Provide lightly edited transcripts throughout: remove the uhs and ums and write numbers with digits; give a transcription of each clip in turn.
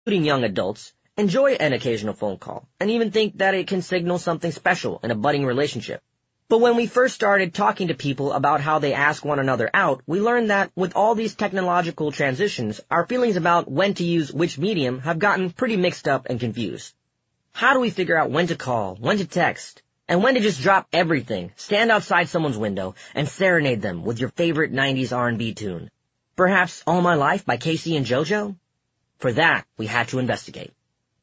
including young adults, enjoy an occasional phone call and even think that it can signal something special in a budding relationship. But when we first started talking to people about how they ask one another out, we learned that with all these technological transitions, our feelings about when to use which medium have gotten pretty mixed up and confused. How do we figure out when to call, when to text, and when to just drop everything, stand outside someone's window, and serenade them with your favorite 90s R&B tune? Perhaps All My Life by Casey and JoJo? For that, we had to investigate.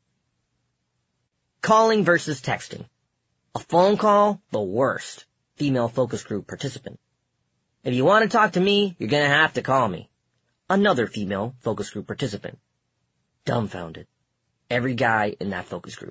Calling versus texting. A phone call, the worst. Female focus group participant. If you want to talk to me, you're gonna have to call me. Another female focus group participant. Dumbfounded. Every guy in that focus group.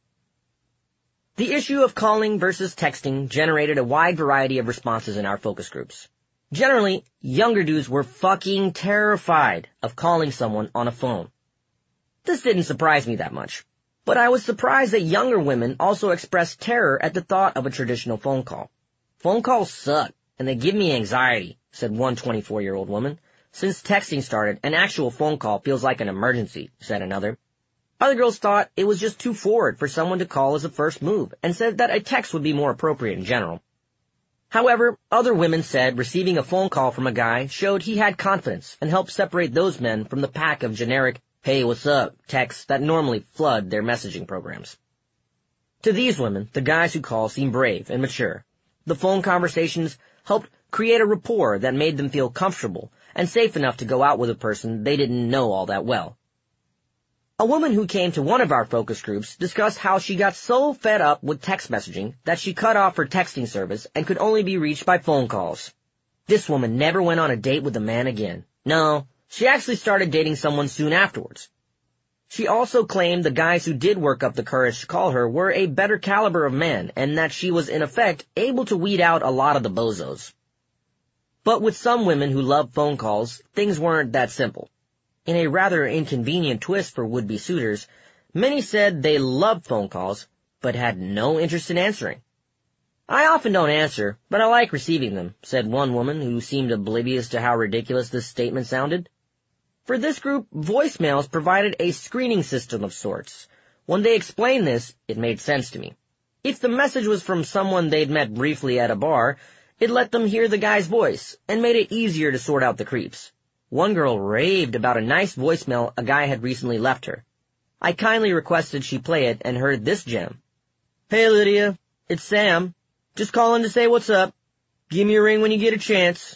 The issue of calling versus texting generated a wide variety of responses in our focus groups. Generally, younger dudes were fucking terrified of calling someone on a phone. This didn't surprise me that much. But I was surprised that younger women also expressed terror at the thought of a traditional phone call. Phone calls suck, and they give me anxiety, said one 24-year-old woman. Since texting started, an actual phone call feels like an emergency, said another. Other girls thought it was just too forward for someone to call as a first move, and said that a text would be more appropriate in general. However, other women said receiving a phone call from a guy showed he had confidence and helped separate those men from the pack of generic "Hey, what's up?" texts that normally flood their messaging programs. To these women, the guys who call seemed brave and mature. The phone conversations helped create a rapport that made them feel comfortable and safe enough to go out with a person they didn't know all that well. A woman who came to one of our focus groups discussed how she got so fed up with text messaging that she cut off her texting service and could only be reached by phone calls. This woman never went on a date with a man again. No. She actually started dating someone soon afterwards. She also claimed the guys who did work up the courage to call her were a better caliber of men and that she was in effect able to weed out a lot of the bozos. But with some women who love phone calls, things weren't that simple. In a rather inconvenient twist for would-be suitors, many said they loved phone calls but had no interest in answering. I often don't answer, but I like receiving them, said one woman who seemed oblivious to how ridiculous this statement sounded. For this group, voicemails provided a screening system of sorts. When they explained this, it made sense to me. If the message was from someone they'd met briefly at a bar, it let them hear the guy's voice and made it easier to sort out the creeps. One girl raved about a nice voicemail a guy had recently left her. I kindly requested she play it and heard this gem. "Hey Lydia, it's Sam. Just calling to say what's up. Give me a ring when you get a chance."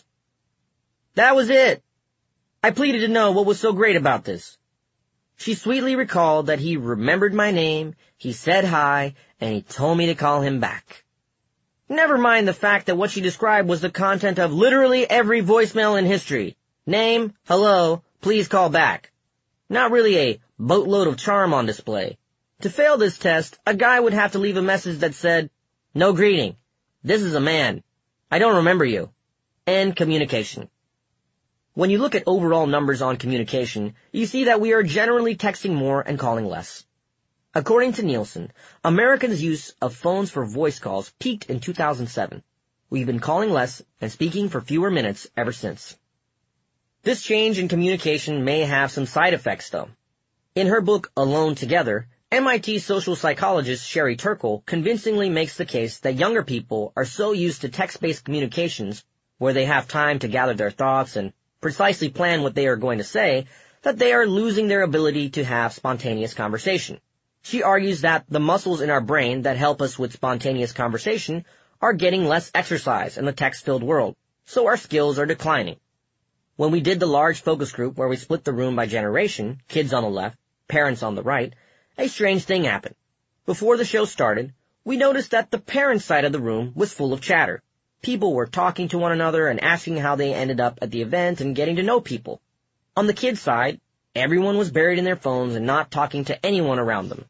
That was it. I pleaded to know what was so great about this. She sweetly recalled that he remembered my name, he said hi, and he told me to call him back. Never mind the fact that what she described was the content of literally every voicemail in history. Name, hello, please call back. Not really a boatload of charm on display. To fail this test, a guy would have to leave a message that said, "No greeting. This is a man. I don't remember you." End communication. When you look at overall numbers on communication, you see that we are generally texting more and calling less. According to Nielsen, Americans' use of phones for voice calls peaked in 2007. We've been calling less and speaking for fewer minutes ever since. This change in communication may have some side effects, though. In her book Alone Together, MIT social psychologist Sherry Turkle convincingly makes the case that younger people are so used to text-based communications, where they have time to gather their thoughts and precisely plan what they are going to say, that they are losing their ability to have spontaneous conversation. She argues that the muscles in our brain that help us with spontaneous conversation are getting less exercise in the text-filled world, so our skills are declining. When we did the large focus group where we split the room by generation, kids on the left, parents on the right, a strange thing happened. Before the show started, we noticed that the parents' side of the room was full of chatter. People were talking to one another and asking how they ended up at the event and getting to know people. On the kids' side, everyone was buried in their phones and not talking to anyone around them.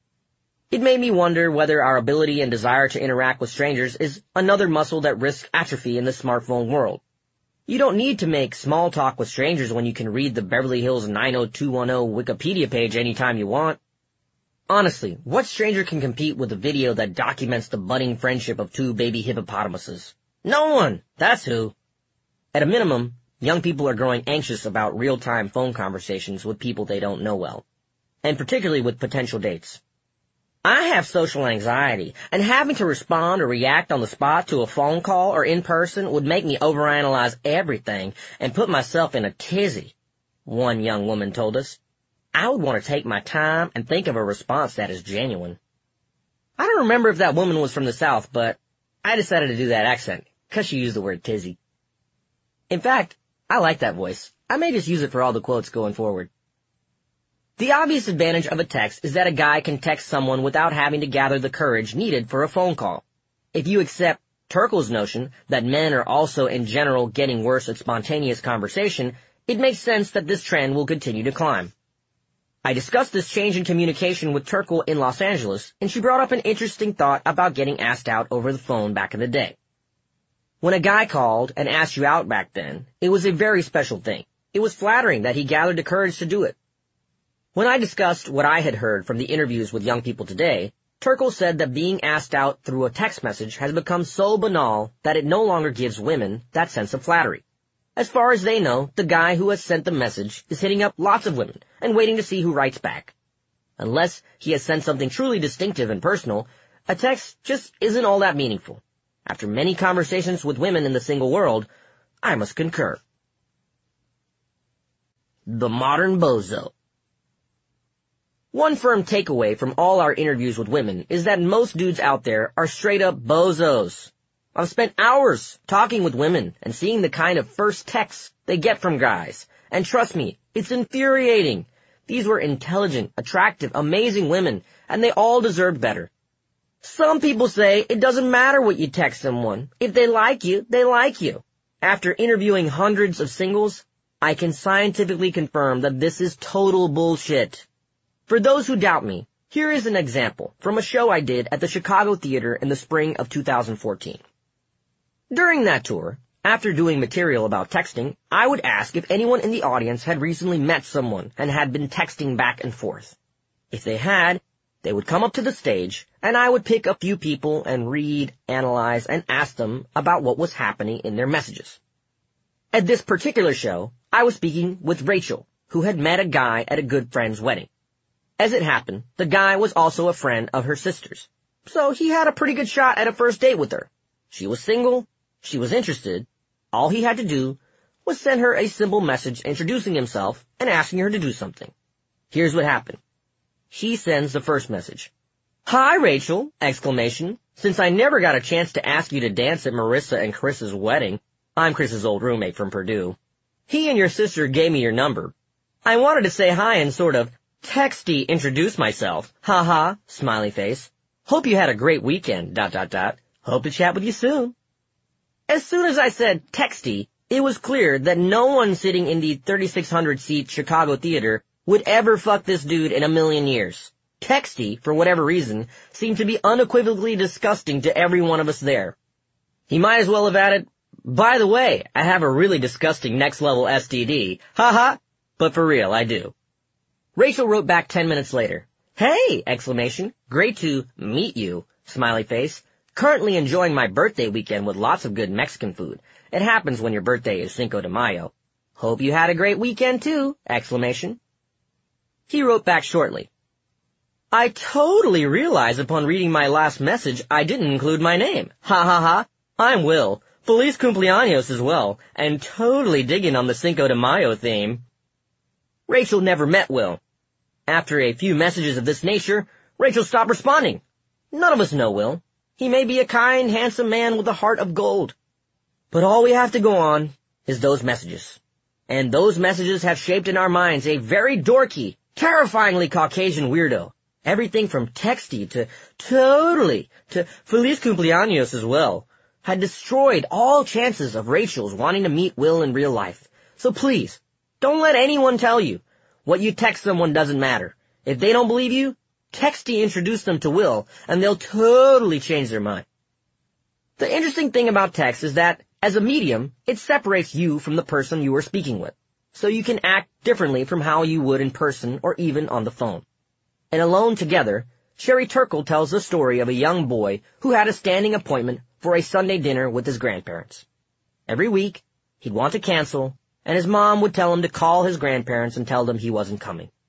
It made me wonder whether our ability and desire to interact with strangers is another muscle that risks atrophy in the smartphone world. You don't need to make small talk with strangers when you can read the Beverly Hills 90210 Wikipedia page anytime you want. Honestly, what stranger can compete with a video that documents the budding friendship of two baby hippopotamuses? No one! That's who. At a minimum, young people are growing anxious about real-time phone conversations with people they don't know well. and particularly with potential dates. I have social anxiety, and having to respond or react on the spot to a phone call or in person would make me overanalyze everything and put myself in a tizzy, one young woman told us. I would want to take my time and think of a response that is genuine. I don't remember if that woman was from the South, but I decided to do that accent, because she used the word tizzy. In fact, I like that voice. I may just use it for all the quotes going forward. The obvious advantage of a text is that a guy can text someone without having to gather the courage needed for a phone call. If you accept Turkle's notion that men are also in general getting worse at spontaneous conversation, it makes sense that this trend will continue to climb. I discussed this change in communication with Turkle in Los Angeles, and she brought up an interesting thought about getting asked out over the phone back in the day. When a guy called and asked you out back then, it was a very special thing. It was flattering that he gathered the courage to do it. When I discussed what I had heard from the interviews with young people today, Turkle said that being asked out through a text message has become so banal that it no longer gives women that sense of flattery. As far as they know, the guy who has sent the message is hitting up lots of women and waiting to see who writes back. Unless he has sent something truly distinctive and personal, a text just isn't all that meaningful. After many conversations with women in the single world, I must concur. The modern bozo. One firm takeaway from all our interviews with women is that most dudes out there are straight up bozos. I've spent hours talking with women and seeing the kind of first texts they get from guys. And trust me, it's infuriating. These were intelligent, attractive, amazing women, and they all deserved better. Some people say it doesn't matter what you text someone. If they like you, they like you. After interviewing hundreds of singles, I can scientifically confirm that this is total bullshit. For those who doubt me, here is an example from a show I did at the Chicago Theater in the spring of 2014. During that tour, after doing material about texting, I would ask if anyone in the audience had recently met someone and had been texting back and forth. If they had, they would come up to the stage, and I would pick a few people and read, analyze, and ask them about what was happening in their messages. At this particular show, I was speaking with Rachel, who had met a guy at a good friend's wedding. As it happened, the guy was also a friend of her sister's, so he had a pretty good shot at a first date with her. She was single, she was interested. All he had to do was send her a simple message introducing himself and asking her to do something. Here's what happened. He sends the first message. "Hi, Rachel!" ! Since I never got a chance to ask you to dance at Marissa and Chris's wedding, I'm Chris's old roommate from Purdue. He and your sister gave me your number. I wanted to say hi and sort of texty introduce myself. Ha, smiley face. Hope you had a great weekend, ... Hope to chat with you soon. As soon as I said texty, it was clear that no one sitting in the 3,600-seat Chicago Theater would ever fuck this dude in a million years. Texty, for whatever reason, seemed to be unequivocally disgusting to every one of us there. He might as well have added, "By the way, I have a really disgusting next-level STD. Ha, but for real, I do." Rachel wrote back 10 minutes later. "Hey! ! Great to meet you, smiley face. Currently enjoying my birthday weekend with lots of good Mexican food. It happens when your birthday is Cinco de Mayo. Hope you had a great weekend too! !" He wrote back shortly. "I totally realized upon reading my last message I didn't include my name. Ha. I'm Will. Feliz cumpleaños as well, and totally digging on the Cinco de Mayo theme." Rachel never met Will. After a few messages of this nature, Rachel stopped responding. None of us know Will. He may be a kind, handsome man with a heart of gold. But all we have to go on is those messages. And those messages have shaped in our minds a very dorky, terrifyingly Caucasian weirdo. Everything from texty to totally to Feliz cumpleaños as well had destroyed all chances of Rachel's wanting to meet Will in real life. So please, don't let anyone tell you what you text someone doesn't matter. If they don't believe you, texty introduce them to Will, and they'll totally change their mind. The interesting thing about text is that, as a medium, it separates you from the person you are speaking with, so you can act differently from how you would in person or even on the phone. In Alone Together, Sherry Turkle tells the story of a young boy who had a standing appointment for a Sunday dinner with his grandparents. Every week, he'd want to cancel, and his mom would tell him to call his grandparents and tell them he wasn't coming.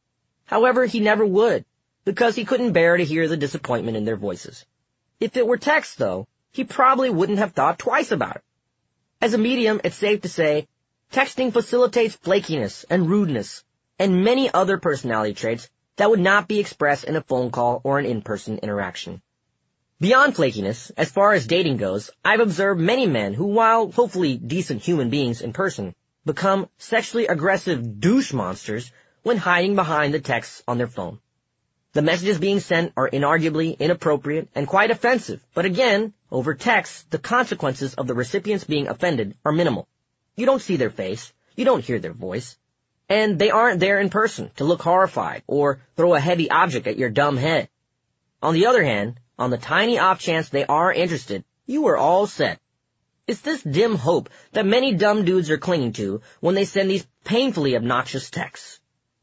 However, he never would, because he couldn't bear to hear the disappointment in their voices. If it were text, though, he probably wouldn't have thought twice about it. As a medium, it's safe to say, texting facilitates flakiness and rudeness, and many other personality traits that would not be expressed in a phone call or an in-person interaction. Beyond flakiness, as far as dating goes, I've observed many men who, while hopefully decent human beings in person, become sexually aggressive douche monsters when hiding behind the texts on their phone. The messages being sent are inarguably inappropriate and quite offensive, but again, over text, the consequences of the recipients being offended are minimal. You don't see their face, you don't hear their voice, and they aren't there in person to look horrified or throw a heavy object at your dumb head. On the other hand, on the tiny off chance they are interested, you are all set. It's this dim hope that many dumb dudes are clinging to when they send these painfully obnoxious texts.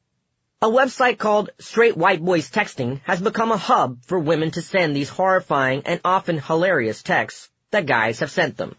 A website called Straight White Boys Texting has become a hub for women to send these horrifying and often hilarious texts that guys have sent them.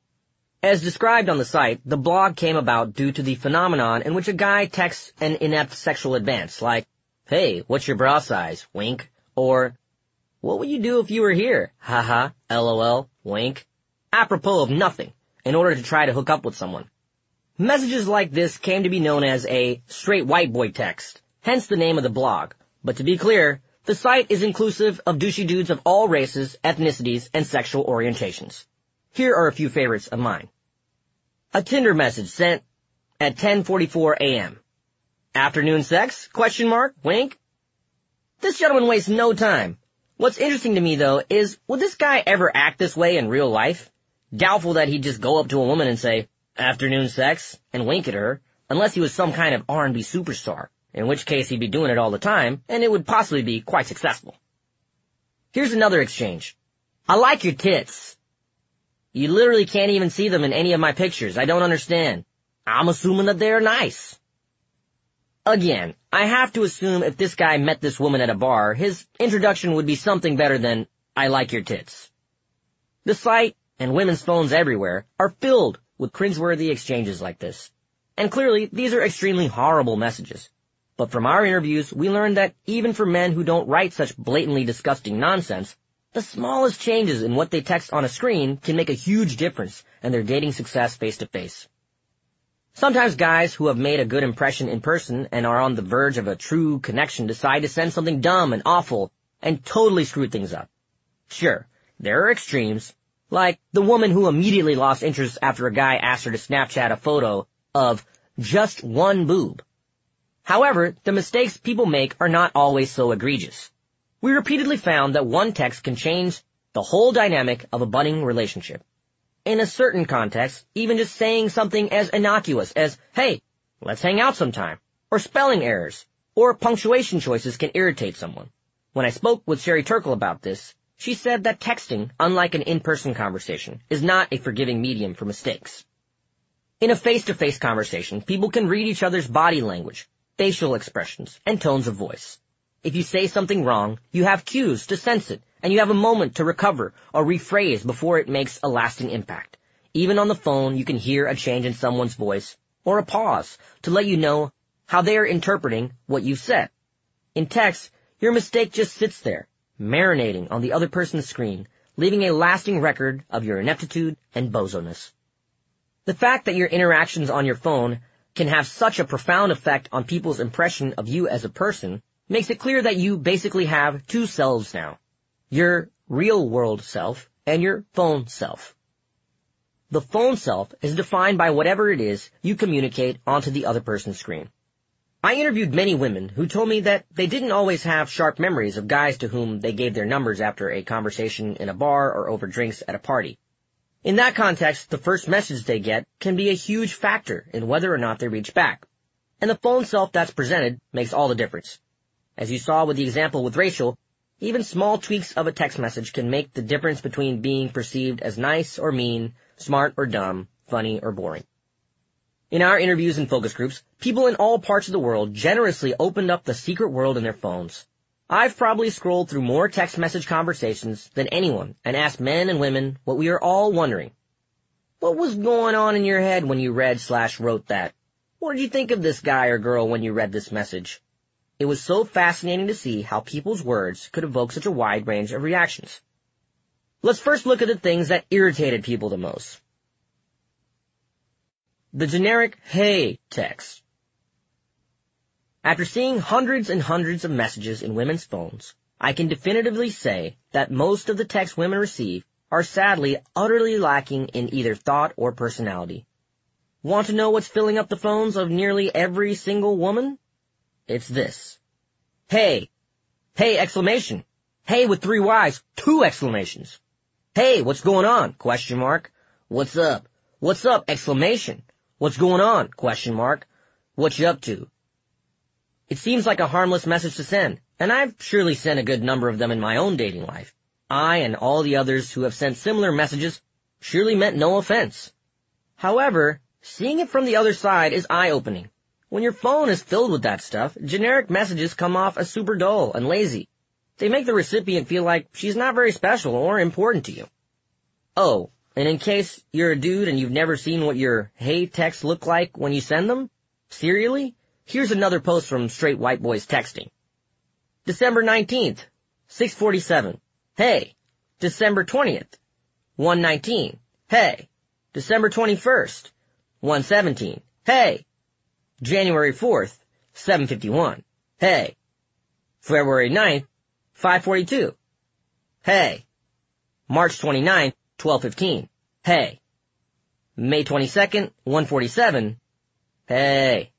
As described on the site, the blog came about due to the phenomenon in which a guy texts an inept sexual advance like, "Hey, what's your bra size? Wink." Or, "What would you do if you were here? Haha, LOL, wink." Apropos of nothing, in order to try to hook up with someone. Messages like this came to be known as a straight white boy text, hence the name of the blog. But to be clear, the site is inclusive of douchey dudes of all races, ethnicities, and sexual orientations. Here are a few favorites of mine. A Tinder message sent at 10:44 a.m. Afternoon sex? ? Wink. This gentleman wastes no time. What's interesting to me, though, is would this guy ever act this way in real life? Doubtful that he'd just go up to a woman and say, "Afternoon sex," and wink at her, unless he was some kind of R&B superstar, in which case he'd be doing it all the time, and it would possibly be quite successful. Here's another exchange. "I like your tits." You literally can't even see them in any of my pictures. I don't understand. I'm assuming that they're nice. Again, I have to assume if this guy met this woman at a bar, his introduction would be something better than, "I like your tits." The site, and women's phones everywhere, are filled with cringeworthy exchanges like this. And clearly, these are extremely horrible messages. But from our interviews, we learned that even for men who don't write such blatantly disgusting nonsense, the smallest changes in what they text on a screen can make a huge difference in their dating success face-to-face. Sometimes guys who have made a good impression in person and are on the verge of a true connection decide to send something dumb and awful and totally screw things up. Sure, there are extremes, like the woman who immediately lost interest after a guy asked her to Snapchat a photo of just one boob. However, the mistakes people make are not always so egregious. We repeatedly found that one text can change the whole dynamic of a budding relationship. In a certain context, even just saying something as innocuous as, "Hey, let's hang out sometime," or spelling errors, or punctuation choices can irritate someone. When I spoke with Sherry Turkle about this, she said that texting, unlike an in-person conversation, is not a forgiving medium for mistakes. In a face-to-face conversation, people can read each other's body language, facial expressions, and tones of voice. If you say something wrong, you have cues to sense it, and you have a moment to recover or rephrase before it makes a lasting impact. Even on the phone, you can hear a change in someone's voice, or a pause, to let you know how they are interpreting what you've said. In text, your mistake just sits there, marinating on the other person's screen, leaving a lasting record of your ineptitude and bozoness. The fact that your interactions on your phone can have such a profound effect on people's impression of you as a person makes it clear that you basically have two selves now. Your real-world self and your phone self. The phone self is defined by whatever it is you communicate onto the other person's screen. I interviewed many women who told me that they didn't always have sharp memories of guys to whom they gave their numbers after a conversation in a bar or over drinks at a party. In that context, the first message they get can be a huge factor in whether or not they reach back. And the phone self that's presented makes all the difference. As you saw with the example with Rachel, even small tweaks of a text message can make the difference between being perceived as nice or mean, smart or dumb, funny or boring. In our interviews and focus groups, people in all parts of the world generously opened up the secret world in their phones. I've probably scrolled through more text message conversations than anyone and asked men and women what we are all wondering. What was going on in your head when you read/wrote that? What did you think of this guy or girl when you read this message? It was so fascinating to see how people's words could evoke such a wide range of reactions. Let's first look at the things that irritated people the most. The generic "hey" text. After seeing hundreds and hundreds of messages in women's phones, I can definitively say that most of the texts women receive are sadly utterly lacking in either thought or personality. Want to know what's filling up the phones of nearly every single woman? It's this. Hey. Hey, exclamation. Hey with 3 Y's, 2 exclamations. Hey, what's going on? Question mark. What's up? What's up? Exclamation. What's going on? Question mark. What you up to? It seems like a harmless message to send, and I've surely sent a good number of them in my own dating life. I and all the others who have sent similar messages surely meant no offense. However, seeing it from the other side is eye-opening. When your phone is filled with that stuff, generic messages come off as super dull and lazy. They make the recipient feel like she's not very special or important to you. Oh, and in case you're a dude and you've never seen what your hey texts look like when you send them, serially? Here's another post from Straight White Boys Texting. December 19th, 6:47. Hey. December 20th, 1:19. Hey. December 21st, 1:17. Hey. January 4th, 7:51. Hey. February 9th, 5:42. Hey. March 29th, 12:15. Hey. May 22nd, 1:47. Hey.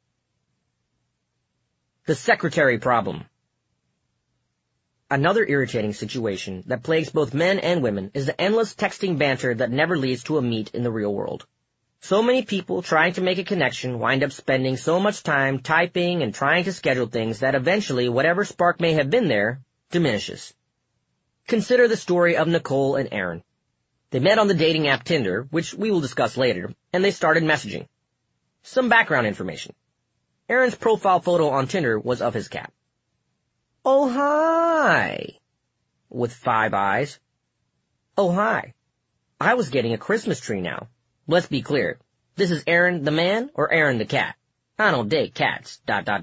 The secretary problem. Another irritating situation that plagues both men and women is the endless texting banter that never leads to a meet in the real world. So many people trying to make a connection wind up spending so much time typing and trying to schedule things that eventually whatever spark may have been there diminishes. Consider the story of Nicole and Aaron. They met on the dating app Tinder, which we will discuss later, and they started messaging. Some background information. Aaron's profile photo on Tinder was of his cat. Oh, hi! With 5 eyes. Oh, hi. I was getting a Christmas tree now. Let's be clear. This is Aaron the man or Aaron the cat? I don't date cats, ...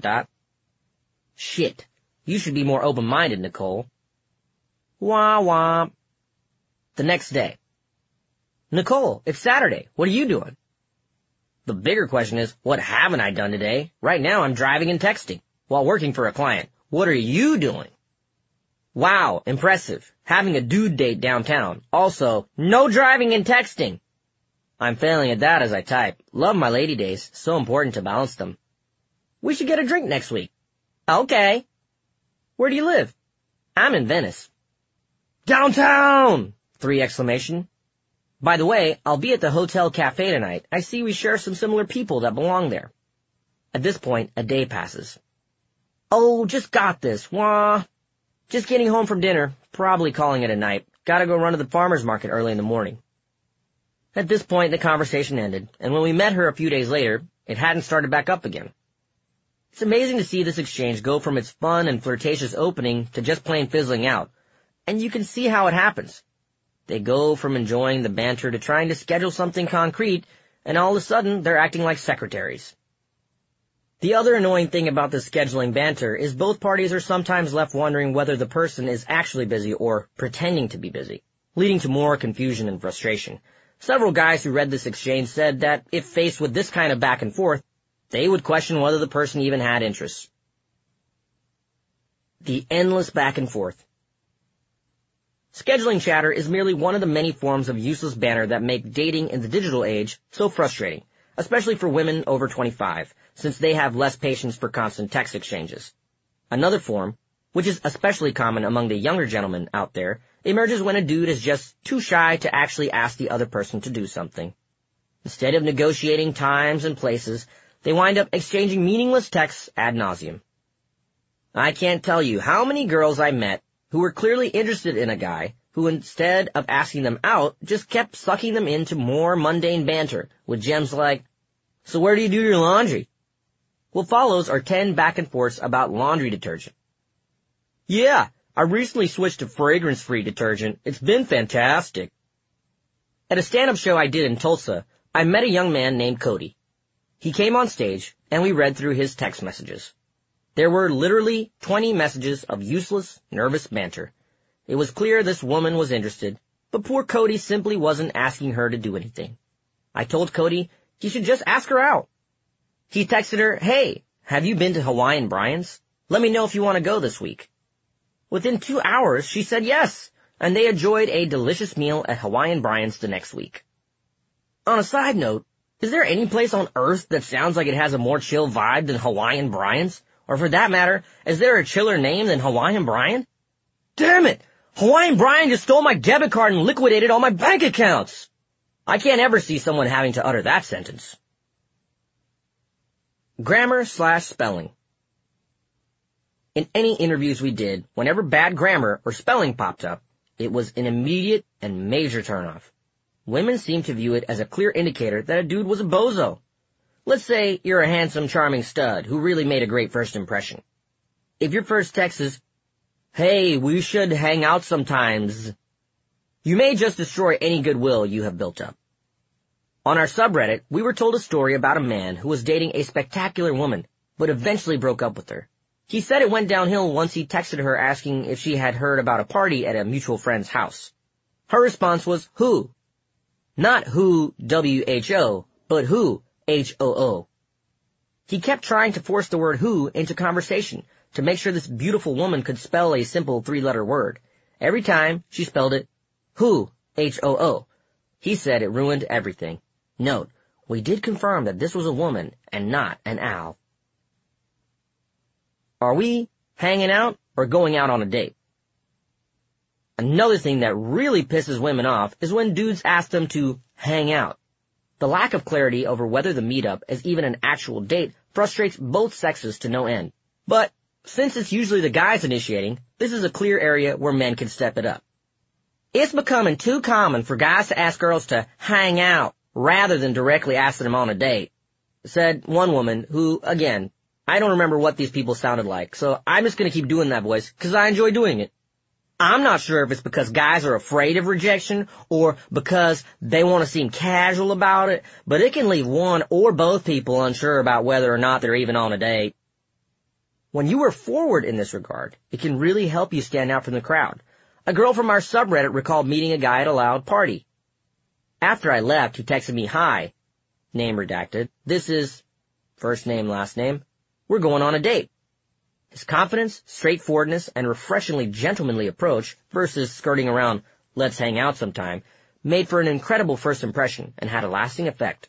Shit. You should be more open-minded, Nicole. Wah wah. The next day. Nicole, it's Saturday. What are you doing? The bigger question is, what haven't I done today? Right now I'm driving and texting while working for a client. What are you doing? Wow, impressive. Having a dude date downtown. Also, no driving and texting. I'm failing at that as I type. Love my lady days. So important to balance them. We should get a drink next week. Okay. Where do you live? I'm in Venice. Downtown! 3 exclamation. By the way, I'll be at the Hotel Cafe tonight. I see we share some similar people that belong there. At this point, a day passes. Oh, just got this. Wah. Just getting home from dinner. Probably calling it a night. Gotta go run to the farmer's market early in the morning. At this point, the conversation ended, and when we met her a few days later, it hadn't started back up again. It's amazing to see this exchange go from its fun and flirtatious opening to just plain fizzling out. And you can see how it happens. They go from enjoying the banter to trying to schedule something concrete, and all of a sudden, they're acting like secretaries. The other annoying thing about this scheduling banter is both parties are sometimes left wondering whether the person is actually busy or pretending to be busy, leading to more confusion and frustration. Several guys who read this exchange said that if faced with this kind of back and forth, they would question whether the person even had interests. The endless back and forth. Scheduling chatter is merely one of the many forms of useless banter that make dating in the digital age so frustrating, especially for women over 25, since they have less patience for constant text exchanges. Another form, which is especially common among the younger gentlemen out there, emerges when a dude is just too shy to actually ask the other person to do something. Instead of negotiating times and places, they wind up exchanging meaningless texts ad nauseum. I can't tell you how many girls I met who were clearly interested in a guy who, instead of asking them out, just kept sucking them into more mundane banter with gems like, "So where do you do your laundry?" What follows are 10 back and forths about laundry detergent. "Yeah, I recently switched to fragrance-free detergent. It's been fantastic." At a stand-up show I did in Tulsa, I met a young man named Cody. He came on stage, and we read through his text messages. There were literally 20 messages of useless, nervous banter. It was clear this woman was interested, but poor Cody simply wasn't asking her to do anything. I told Cody he should just ask her out. He texted her, "Hey, have you been to Hawaiian Brian's? Let me know if you want to go this week." Within 2 hours, she said yes, and they enjoyed a delicious meal at Hawaiian Brian's the next week. On a side note, is there any place on earth that sounds like it has a more chill vibe than Hawaiian Brian's? Or for that matter, is there a chiller name than Hawaiian Brian? Damn it! Hawaiian Brian just stole my debit card and liquidated all my bank accounts! I can't ever see someone having to utter that sentence. Grammar/spelling. In any interviews we did, whenever bad grammar or spelling popped up, it was an immediate and major turnoff. Women seemed to view it as a clear indicator that a dude was a bozo. Let's say you're a handsome, charming stud who really made a great first impression. If your first text is, "Hey, we should hang out sometimes," you may just destroy any goodwill you have built up. On our subreddit, we were told a story about a man who was dating a spectacular woman, but eventually broke up with her. He said it went downhill once he texted her asking if she had heard about a party at a mutual friend's house. Her response was, "Who?" Not who, W-H-O, but who, H-O-O. He kept trying to force the word who into conversation to make sure this beautiful woman could spell a simple 3-letter word. Every time she spelled it, who, H-O-O. He said it ruined everything. Note, we did confirm that this was a woman and not an owl. Are we hanging out or going out on a date? Another thing that really pisses women off is when dudes ask them to hang out. The lack of clarity over whether the meetup is even an actual date frustrates both sexes to no end. But since it's usually the guys initiating, this is a clear area where men can step it up. It's becoming too common for guys to ask girls to hang out rather than directly asking them on a date, said one woman who, again, I don't remember what these people sounded like, so I'm just going to keep doing that voice because I enjoy doing it. I'm not sure if it's because guys are afraid of rejection or because they want to seem casual about it, but it can leave one or both people unsure about whether or not they're even on a date. When you are forward in this regard, it can really help you stand out from the crowd. A girl from our subreddit recalled meeting a guy at a loud party. After I left, he texted me, "Hi, name redacted. This is first name, last name. We're going on a date." His confidence, straightforwardness, and refreshingly gentlemanly approach versus skirting around, "Let's hang out sometime," made for an incredible first impression and had a lasting effect.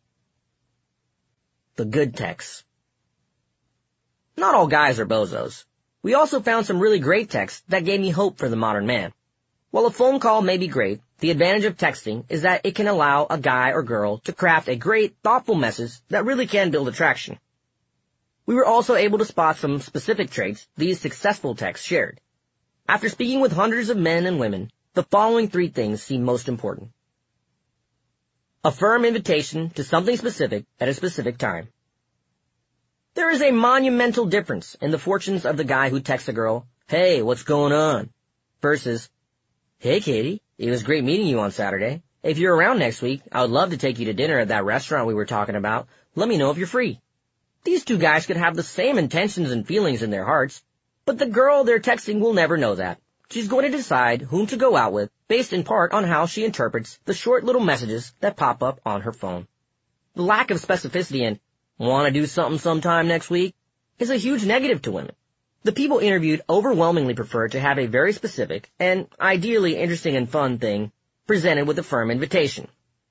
The good texts. Not all guys are bozos. We also found some really great texts that gave me hope for the modern man. While a phone call may be great, the advantage of texting is that it can allow a guy or girl to craft a great, thoughtful message that really can build attraction. We were also able to spot some specific traits these successful texts shared. After speaking with hundreds of men and women, the following 3 things seem most important. A firm invitation to something specific at a specific time. There is a monumental difference in the fortunes of the guy who texts a girl, "Hey, what's going on?" versus, "Hey, Katie, it was great meeting you on Saturday. If you're around next week, I would love to take you to dinner at that restaurant we were talking about. Let me know if you're free." These two guys could have the same intentions and feelings in their hearts, but the girl they're texting will never know that. She's going to decide whom to go out with based in part on how she interprets the short little messages that pop up on her phone. The lack of specificity in "want to do something sometime next week" is a huge negative to women. The people interviewed overwhelmingly prefer to have a very specific and ideally interesting and fun thing presented with a firm invitation.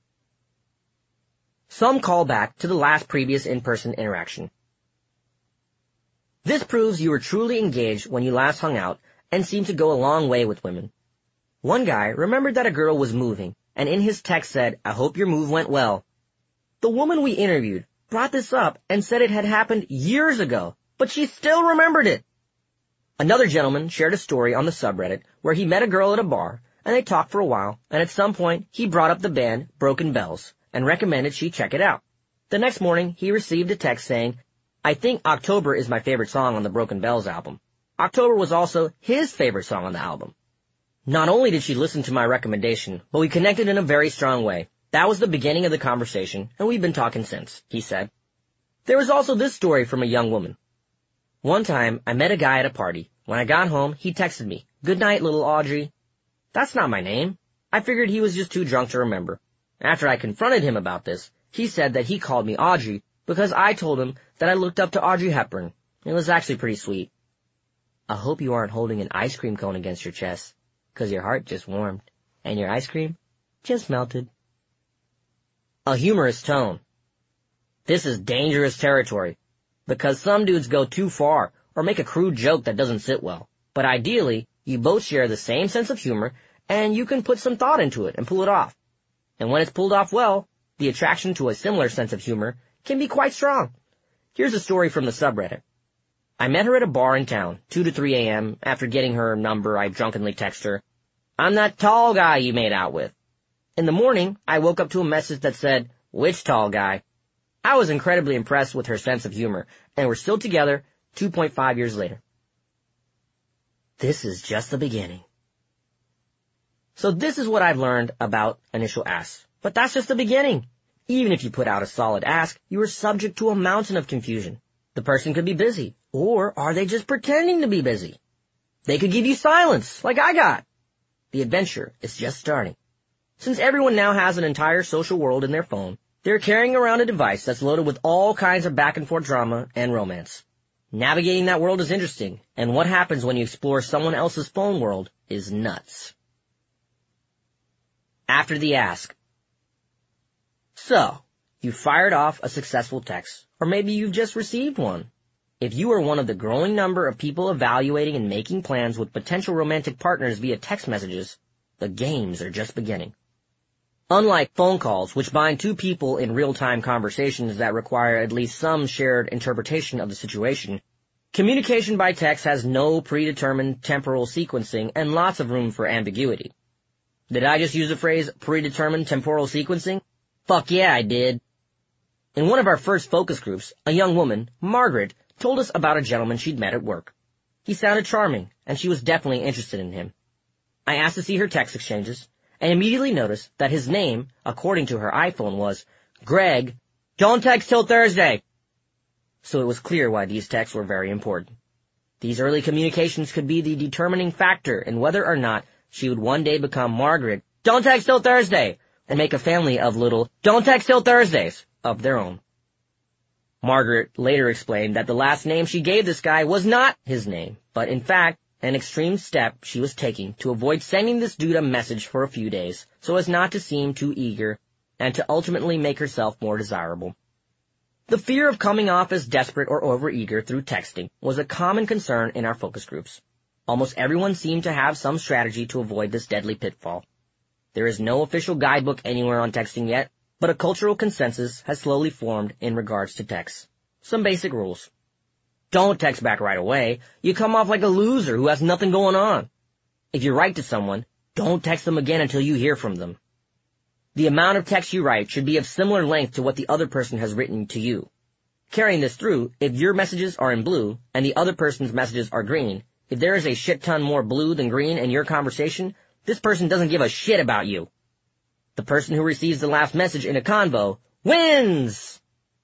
Some call back to the last previous in-person interaction. This proves you were truly engaged when you last hung out and seemed to go a long way with women. One guy remembered that a girl was moving, and in his text said, "I hope your move went well." The woman we interviewed brought this up and said it had happened years ago, but she still remembered it. Another gentleman shared a story on the subreddit where he met a girl at a bar, and they talked for a while, and at some point he brought up the band Broken Bells and recommended she check it out. The next morning, he received a text saying, "I think October is my favorite song on the Broken Bells album." October was also his favorite song on the album. Not only did she listen to my recommendation, but we connected in a very strong way. That was the beginning of the conversation, and we've been talking since, he said. There was also this story from a young woman. One time, I met a guy at a party. When I got home, he texted me, "Good night, little Audrey." That's not my name. I figured he was just too drunk to remember. After I confronted him about this, he said that he called me Audrey because I told him that I looked up to Audrey Hepburn. It was actually pretty sweet. I hope you aren't holding an ice cream cone against your chest, 'cause your heart just warmed, and your ice cream just melted. A humorous tone. This is dangerous territory, because some dudes go too far or make a crude joke that doesn't sit well. But ideally, you both share the same sense of humor, and you can put some thought into it and pull it off. And when it's pulled off well, the attraction to a similar sense of humor can be quite strong. Here's a story from the subreddit. I met her at a bar in town, 2 to 3 a.m. After getting her number, I drunkenly text her, "I'm that tall guy you made out with." In the morning, I woke up to a message that said, "Which tall guy?" I was incredibly impressed with her sense of humor, and we're still together 2.5 years later. This is just the beginning. So this is what I've learned about initial asks. But that's just the beginning. Even if you put out a solid ask, you are subject to a mountain of confusion. The person could be busy, or are they just pretending to be busy? They could give you silence, like I got. The adventure is just starting. Since everyone now has an entire social world in their phone, they're carrying around a device that's loaded with all kinds of back and forth drama and romance. Navigating that world is interesting, and what happens when you explore someone else's phone world is nuts. After the ask. So, you fired off a successful text, or maybe you've just received one. If you are one of the growing number of people evaluating and making plans with potential romantic partners via text messages, the games are just beginning. Unlike phone calls, which bind two people in real-time conversations that require at least some shared interpretation of the situation, communication by text has no predetermined temporal sequencing and lots of room for ambiguity. Did I just use the phrase predetermined temporal sequencing? Fuck yeah, I did. In one of our first focus groups, a young woman, Margaret, told us about a gentleman she'd met at work. He sounded charming, and she was definitely interested in him. I asked to see her text exchanges, and immediately noticed that his name, according to her iPhone, was Greg. Don't text till Thursday. So it was clear why these texts were very important. These early communications could be the determining factor in whether or not she would one day become Margaret. Don't text till Thursday, and make a family of little Don't text till Thursdays of their own. Margaret later explained that the last name she gave this guy was not his name, but in fact, an extreme step she was taking to avoid sending this dude a message for a few days so as not to seem too eager and to ultimately make herself more desirable. The fear of coming off as desperate or overeager through texting was a common concern in our focus groups. Almost everyone seemed to have some strategy to avoid this deadly pitfall. There is no official guidebook anywhere on texting yet, but a cultural consensus has slowly formed in regards to texts. Some basic rules. Don't text back right away. You come off like a loser who has nothing going on. If you write to someone, don't text them again until you hear from them. The amount of text you write should be of similar length to what the other person has written to you. Carrying this through, if your messages are in blue and the other person's messages are green, if there is a shit ton more blue than green in your conversation, this person doesn't give a shit about you. The person who receives the last message in a convo wins!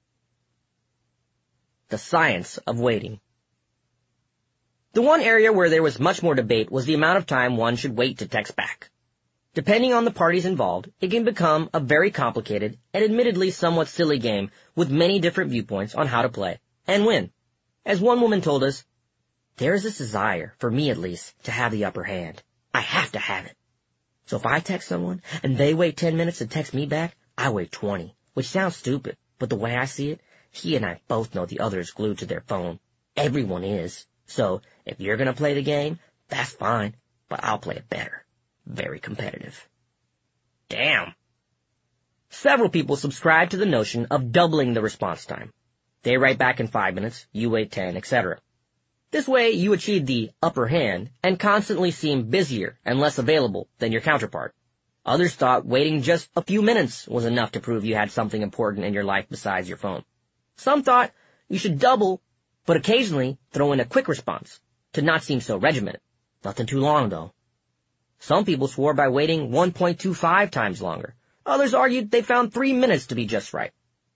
The science of waiting. The one area where there was much more debate was the amount of time one should wait to text back. Depending on the parties involved, it can become a very complicated and admittedly somewhat silly game with many different viewpoints on how to play and win. As one woman told us, "There is this desire, for me at least, to have the upper hand. I have to have it. So if I text someone and they wait 10 minutes to text me back, I wait 20, which sounds stupid, but the way I see it, he and I both know the other is glued to their phone. Everyone is. So if you're going to play the game, that's fine, but I'll play it better. Very competitive." Damn. Several people subscribe to the notion of doubling the response time. They write back in 5 minutes, you wait 10, etc. This way you achieve the upper hand and constantly seem busier and less available than your counterpart. Others thought waiting just a few minutes was enough to prove you had something important in your life besides your phone. Some thought you should double, but occasionally throw in a quick response to not seem so regimented. Nothing too long, though. Some people swore by waiting 1.25 times longer. Others argued they found 3 minutes to be just right.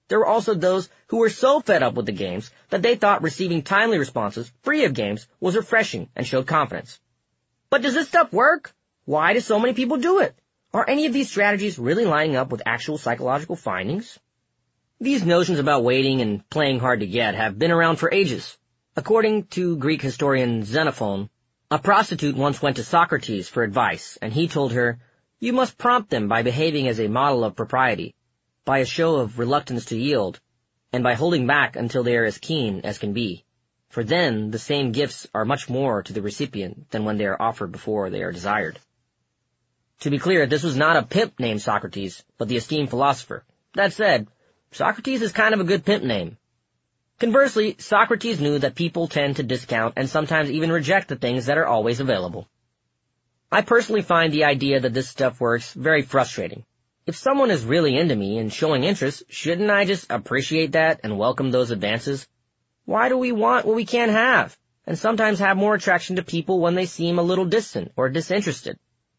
There were also those who were so fed up with the games that they thought receiving timely responses free of games was refreshing and showed confidence. But does this stuff work? Why do so many people do it? Are any of these strategies really lining up with actual psychological findings? These notions about waiting and playing hard to get have been around for ages. According to Greek historian Xenophon, a prostitute once went to Socrates for advice, and he told her, "You must prompt them by behaving as a model of propriety, by a show of reluctance to yield, and by holding back until they are as keen as can be. For then the same gifts are much more to the recipient than when they are offered before they are desired." To be clear, this was not a pimp named Socrates, but the esteemed philosopher. That said, Socrates is kind of a good pimp name. Conversely, Socrates knew that people tend to discount and sometimes even reject the things that are always available. I personally find the idea that this stuff works very frustrating. If someone is really into me and showing interest, shouldn't I just appreciate that and welcome those advances? Why do we want what we can't have, and sometimes have more attraction to people when they seem a little distant or disinterested?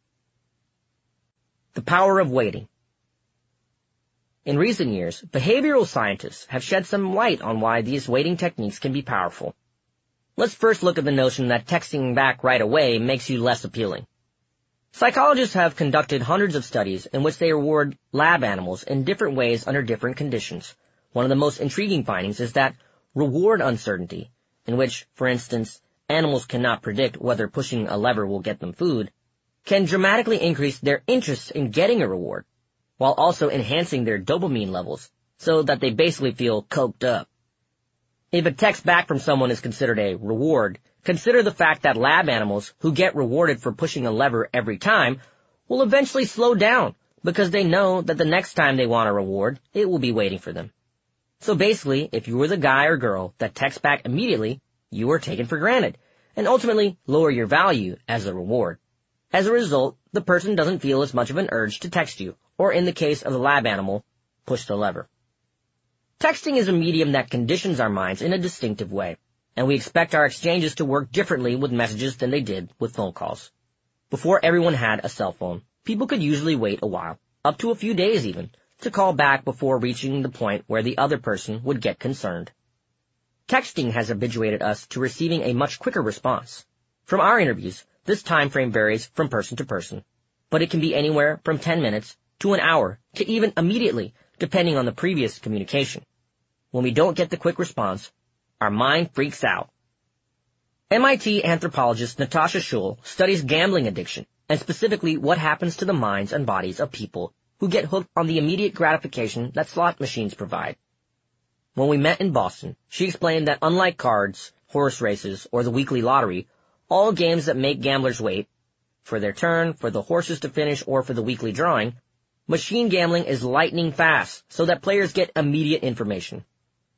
The power of waiting. In recent years, behavioral scientists have shed some light on why these waiting techniques can be powerful. Let's first look at the notion that texting back right away makes you less appealing. Psychologists have conducted hundreds of studies in which they reward lab animals in different ways under different conditions. One of the most intriguing findings is that reward uncertainty, in which, for instance, animals cannot predict whether pushing a lever will get them food, can dramatically increase their interest in getting a reward, while also enhancing their dopamine levels, so that they basically feel coked up. If a text back from someone is considered a reward, consider the fact that lab animals who get rewarded for pushing a lever every time will eventually slow down, because they know that the next time they want a reward, it will be waiting for them. So basically, if you were the guy or girl that texts back immediately, you are taken for granted, and ultimately lower your value as a reward. As a result, the person doesn't feel as much of an urge to text you, or in the case of the lab animal, push the lever. Texting is a medium that conditions our minds in a distinctive way, and we expect our exchanges to work differently with messages than they did with phone calls. Before everyone had a cell phone, people could usually wait a while, up to a few days even, to call back before reaching the point where the other person would get concerned. Texting has habituated us to receiving a much quicker response. From our interviews, this time frame varies from person to person, but it can be anywhere from 10 minutes to an hour to even immediately, depending on the previous communication. When we don't get the quick response, our mind freaks out. MIT anthropologist Natasha Schull studies gambling addiction, and specifically what happens to the minds and bodies of people who get hooked on the immediate gratification that slot machines provide. When we met in Boston, she explained that unlike cards, horse races, or the weekly lottery, all games that make gamblers wait, for their turn, for the horses to finish, or for the weekly drawing, machine gambling is lightning fast so that players get immediate information.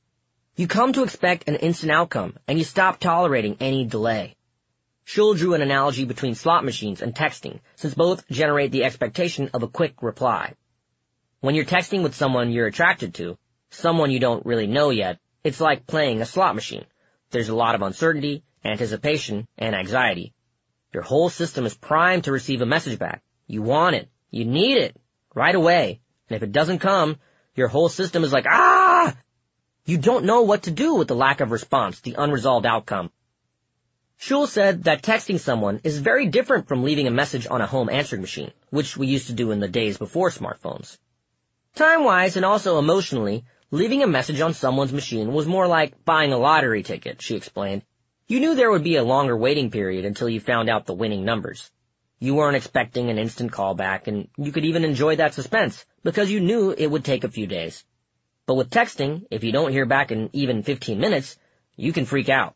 You come to expect an instant outcome, and you stop tolerating any delay. Schull drew an analogy between slot machines and texting, since both generate the expectation of a quick reply. When you're texting with someone you're attracted to, someone you don't really know yet, it's like playing a slot machine. There's a lot of uncertainty, anticipation, and anxiety. Your whole system is primed to receive a message back. You want it. You need it. Right away. And if it doesn't come, your whole system is like, ah! You don't know what to do with the lack of response, the unresolved outcome. Schull said that texting someone is very different from leaving a message on a home answering machine, which we used to do in the days before smartphones. Time-wise and also emotionally, leaving a message on someone's machine was more like buying a lottery ticket, she explained. You knew there would be a longer waiting period until you found out the winning numbers. You weren't expecting an instant callback, and you could even enjoy that suspense, because you knew it would take a few days. But with texting, if you don't hear back in even 15 minutes, you can freak out.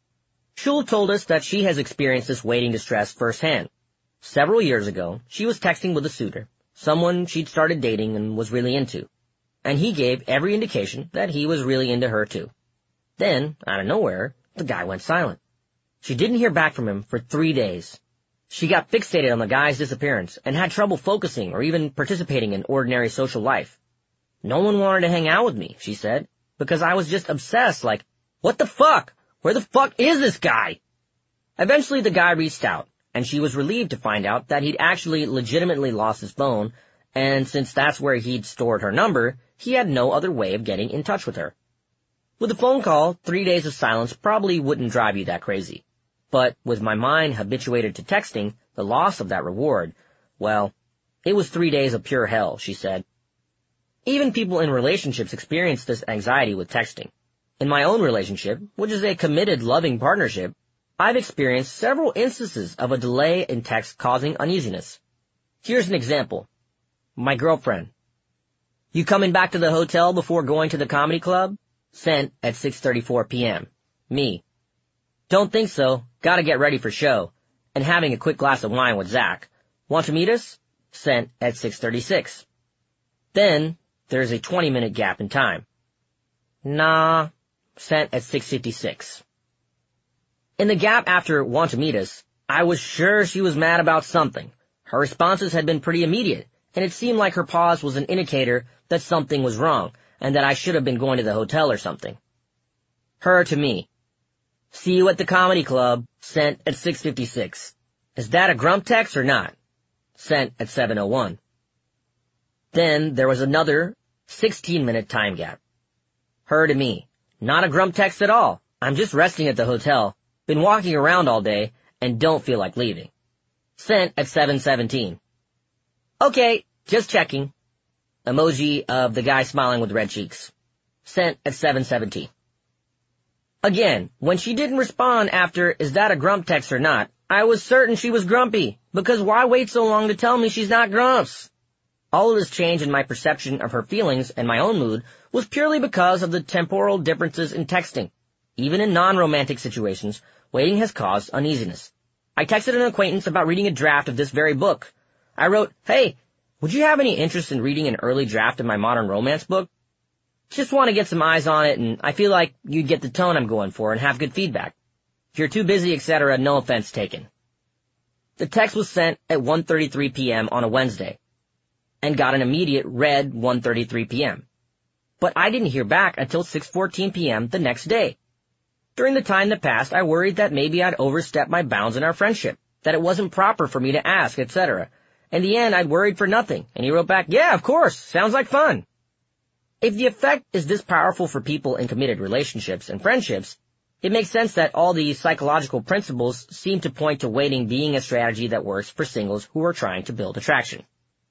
Schull told us that she has experienced this waiting distress firsthand. Several years ago, she was texting with a suitor, someone she'd started dating and was really into, and he gave every indication that he was really into her too. Then, out of nowhere, the guy went silent. She didn't hear back from him for 3 days. She got fixated on the guy's disappearance and had trouble focusing or even participating in ordinary social life. No one wanted to hang out with me, she said, because I was just obsessed, like, what the fuck? Where the fuck is this guy? Eventually the guy reached out, and she was relieved to find out that he'd actually legitimately lost his phone, and since that's where he'd stored her number, he had no other way of getting in touch with her. With a phone call, 3 days of silence probably wouldn't drive you that crazy. But with my mind habituated to texting, the loss of that reward, well, it was 3 days of pure hell, she said. Even people in relationships experience this anxiety with texting. In my own relationship, which is a committed, loving partnership, I've experienced several instances of a delay in text causing uneasiness. Here's an example. My girlfriend. You coming back to the hotel before going to the comedy club? Sent at 6:34 p.m. Me. Don't think so. Gotta get ready for show. And having a quick glass of wine with Zach. Want to meet us? Sent at 6:36. Then, there's a 20-minute gap in time. Nah. Sent at 6:56. In the gap after want to meet us, I was sure she was mad about something. Her responses had been pretty immediate, and it seemed like her pause was an indicator that something was wrong, and that I should have been going to the hotel or something. Her to me. See you at the comedy club. Sent at 6:56. Is that a grump text or not? Sent at 7:01. Then there was another 16-minute time gap. Her to me. Not a grump text at all. I'm just resting at the hotel. Been walking around all day and don't feel like leaving. Sent at 7:17. Okay, just checking. Emoji of the guy smiling with red cheeks. Sent at 7:17. Again, when she didn't respond after is that a grump text or not, I was certain she was grumpy, because why wait so long to tell me she's not grumps? All of this change in my perception of her feelings and my own mood was purely because of the temporal differences in texting. Even in non-romantic situations, waiting has caused uneasiness. I texted an acquaintance about reading a draft of this very book. I wrote, hey, would you have any interest in reading an early draft of my modern romance book? Just want to get some eyes on it, and I feel like you'd get the tone I'm going for and have good feedback. If you're too busy, etc., no offense taken. The text was sent at 1:33 p.m. on a Wednesday, and got an immediate read 1:33 p.m. But I didn't hear back until 6:14 p.m. the next day. During the time that passed, I worried that maybe I'd overstepped my bounds in our friendship, that it wasn't proper for me to ask, etc. In the end, I'd worried for nothing, and he wrote back, yeah, of course, sounds like fun. If the effect is this powerful for people in committed relationships and friendships, it makes sense that all these psychological principles seem to point to waiting being a strategy that works for singles who are trying to build attraction.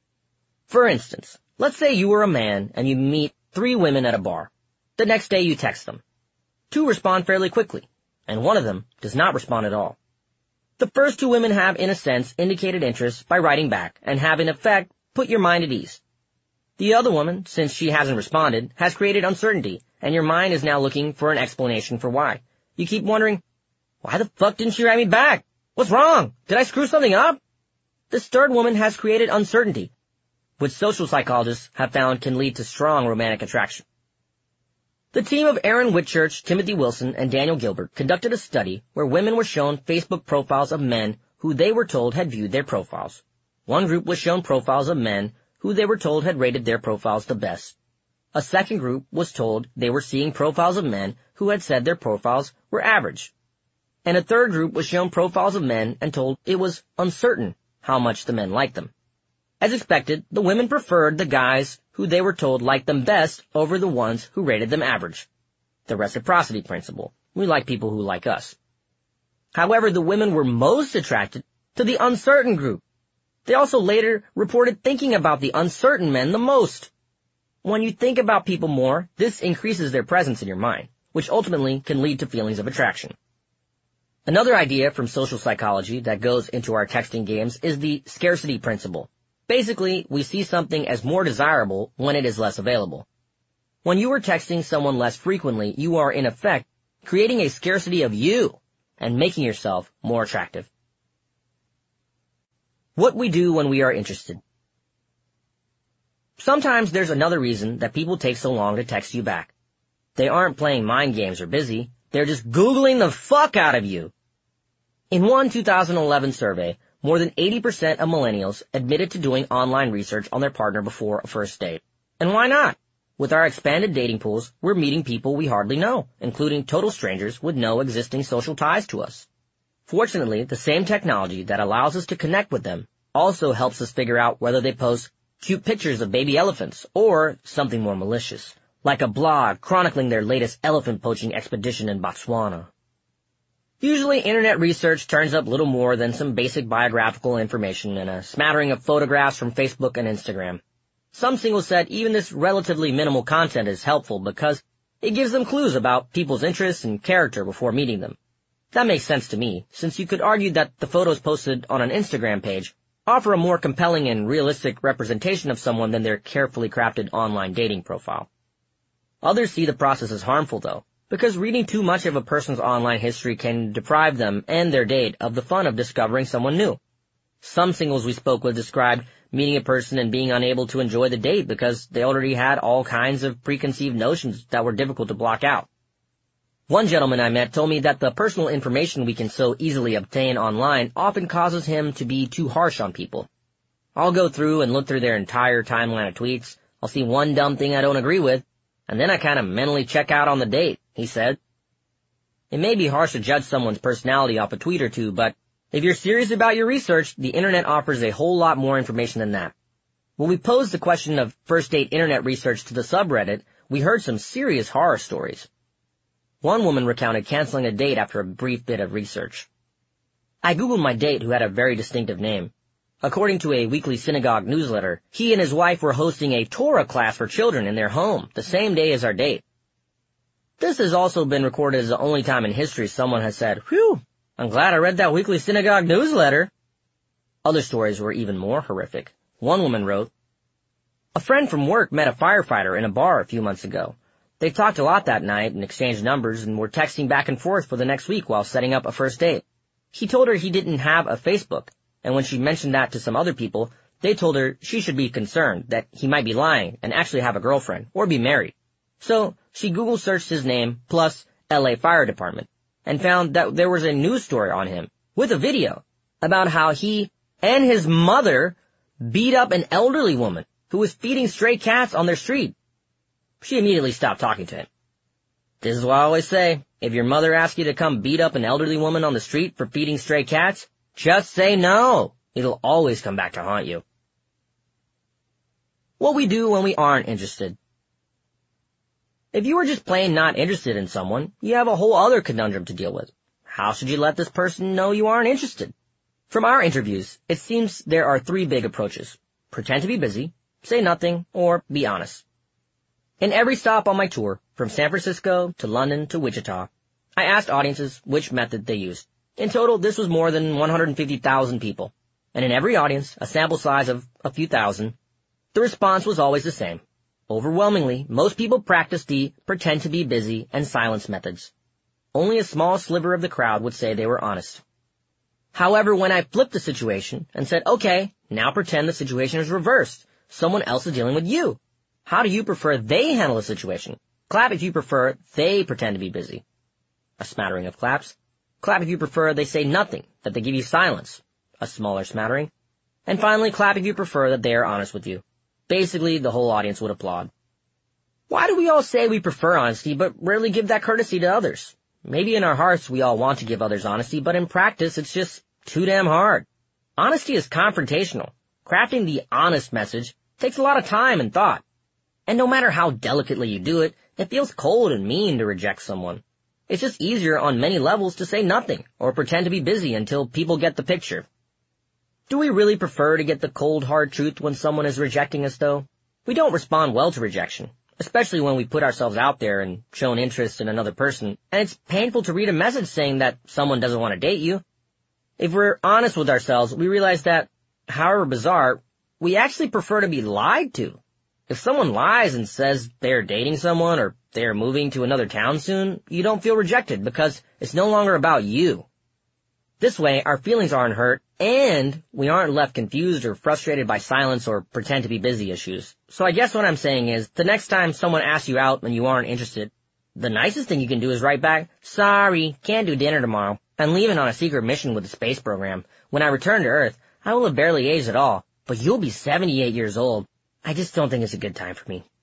For instance, let's say you are a man and you meet 3 women at a bar. The next day you text them. 2 respond fairly quickly, and one of them does not respond at all. The first 2 women have, in a sense, indicated interest by writing back and have, in effect, put your mind at ease. The other woman, since she hasn't responded, has created uncertainty, and your mind is now looking for an explanation for why. You keep wondering, why the fuck didn't she write me back? What's wrong? Did I screw something up? This third woman has created uncertainty, which social psychologists have found can lead to strong romantic attraction. The team of Aaron Whitchurch, Timothy Wilson, and Daniel Gilbert conducted a study where women were shown Facebook profiles of men who they were told had viewed their profiles. One group was shown profiles of men who they were told had rated their profiles the best. A second group was told they were seeing profiles of men who had said their profiles were average. And a third group was shown profiles of men and told it was uncertain how much the men liked them. As expected, the women preferred the guys who they were told liked them best over the ones who rated them average. The reciprocity principle. We like people who like us. However, the women were most attracted to the uncertain group. They also later reported thinking about the uncertain men the most. When you think about people more, this increases their presence in your mind, which ultimately can lead to feelings of attraction. Another idea from social psychology that goes into our texting games is the scarcity principle. Basically, we see something as more desirable when it is less available. When you are texting someone less frequently, you are, in effect, creating a scarcity of you and making yourself more attractive. What we do when we are interested. Sometimes there's another reason that people take so long to text you back. They aren't playing mind games or busy. They're just Googling the fuck out of you. In one 2011 survey, more than 80% of millennials admitted to doing online research on their partner before a first date. And why not? With our expanded dating pools, we're meeting people we hardly know, including total strangers with no existing social ties to us. Fortunately, the same technology that allows us to connect with them also helps us figure out whether they post cute pictures of baby elephants, or something more malicious, like a blog chronicling their latest elephant poaching expedition in Botswana. Usually, internet research turns up little more than some basic biographical information and a smattering of photographs from Facebook and Instagram. Some singles said even this relatively minimal content is helpful because it gives them clues about people's interests and character before meeting them. That makes sense to me, since you could argue that the photos posted on an Instagram page offer a more compelling and realistic representation of someone than their carefully crafted online dating profile. Others see the process as harmful, though, because reading too much of a person's online history can deprive them and their date of the fun of discovering someone new. Some singles we spoke with described meeting a person and being unable to enjoy the date because they already had all kinds of preconceived notions that were difficult to block out. One gentleman I met told me that the personal information we can so easily obtain online often causes him to be too harsh on people. I'll go through and look through their entire timeline of tweets. I'll see one dumb thing I don't agree with, and then I kind of mentally check out on the date, he said. It may be harsh to judge someone's personality off a tweet or two, but if you're serious about your research, the internet offers a whole lot more information than that. When we posed the question of first date internet research to the subreddit, we heard some serious horror stories. One woman recounted canceling a date after a brief bit of research. I Googled my date, who had a very distinctive name. According to a weekly synagogue newsletter, he and his wife were hosting a Torah class for children in their home the same day as our date. This has also been recorded as the only time in history someone has said, "Whew, I'm glad I read that weekly synagogue newsletter." Other stories were even more horrific. One woman wrote, "A friend from work met a firefighter in a bar a few months ago. They talked a lot that night and exchanged numbers and were texting back and forth for the next week while setting up a first date. He told her he didn't have a Facebook, and when she mentioned that to some other people, they told her she should be concerned that he might be lying and actually have a girlfriend or be married. So she Google searched his name plus LA Fire Department and found that there was a news story on him with a video about how he and his mother beat up an elderly woman who was feeding stray cats on their street. She immediately stopped talking to him. This is what I always say. If your mother asks you to come beat up an elderly woman on the street for feeding stray cats, just say no. It'll always come back to haunt you." What we do when we aren't interested. If you are just plain not interested in someone, you have a whole other conundrum to deal with. How should you let this person know you aren't interested? From our interviews, it seems there are three big approaches. Pretend to be busy, say nothing, or be honest. In every stop on my tour, from San Francisco to London to Wichita, I asked audiences which method they used. In total, this was more than 150,000 people, and in every audience, a sample size of a few thousand, the response was always the same. Overwhelmingly, most people practiced the pretend to be busy and silence methods. Only a small sliver of the crowd would say they were honest. However, when I flipped the situation and said, okay, now pretend the situation is reversed, someone else is dealing with you. How do you prefer they handle the situation? Clap if you prefer they pretend to be busy. A smattering of claps. Clap if you prefer they say nothing, that they give you silence. A smaller smattering. And finally, clap if you prefer that they are honest with you. Basically, the whole audience would applaud. Why do we all say we prefer honesty but rarely give that courtesy to others? Maybe in our hearts we all want to give others honesty, but in practice it's just too damn hard. Honesty is confrontational. Crafting the honest message takes a lot of time and thought. And no matter how delicately you do it, it feels cold and mean to reject someone. It's just easier on many levels to say nothing or pretend to be busy until people get the picture. Do we really prefer to get the cold, hard truth when someone is rejecting us, though? We don't respond well to rejection, especially when we put ourselves out there and show an interest in another person, and it's painful to read a message saying that someone doesn't want to date you. If we're honest with ourselves, we realize that, however bizarre, we actually prefer to be lied to. If someone lies and says they're dating someone or they're moving to another town soon, you don't feel rejected because it's no longer about you. This way, our feelings aren't hurt, and we aren't left confused or frustrated by silence or pretend to be busy issues. So I guess what I'm saying is, the next time someone asks you out and you aren't interested, the nicest thing you can do is write back, "Sorry, can't do dinner tomorrow. I'm leaving on a secret mission with the space program. When I return to Earth, I will have barely aged at all, but you'll be 78 years old. I just don't think it's a good time for me."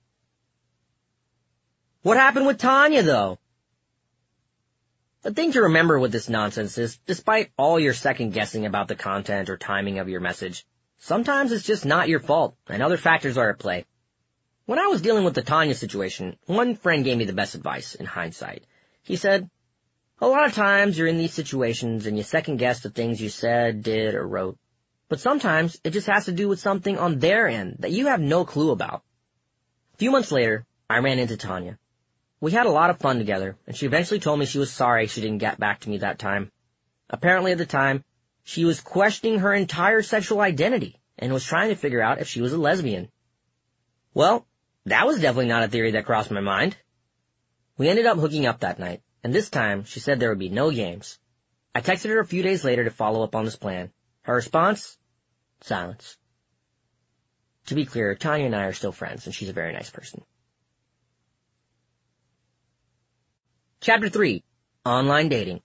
What happened with Tanya, though? The thing to remember with this nonsense is, despite all your second-guessing about the content or timing of your message, Sometimes it's just not your fault, and other factors are at play. When I was dealing with the Tanya situation, one friend gave me the best advice in hindsight. He said, "A lot of times you're in these situations and you second guess the things you said, did, or wrote. But sometimes it just has to do with something on their end that you have no clue about." A few months later, I ran into Tanya. We had a lot of fun together, and she eventually told me she was sorry she didn't get back to me that time. Apparently at the time, she was questioning her entire sexual identity and was trying to figure out if she was a lesbian. Well, that was definitely not a theory that crossed my mind. We ended up hooking up that night, and this time she said there would be no games. I texted her a few days later to follow up on this plan. Her response? Silence. To be clear, Tanya and I are still friends, and she's a very nice person. Chapter 3. Online Dating.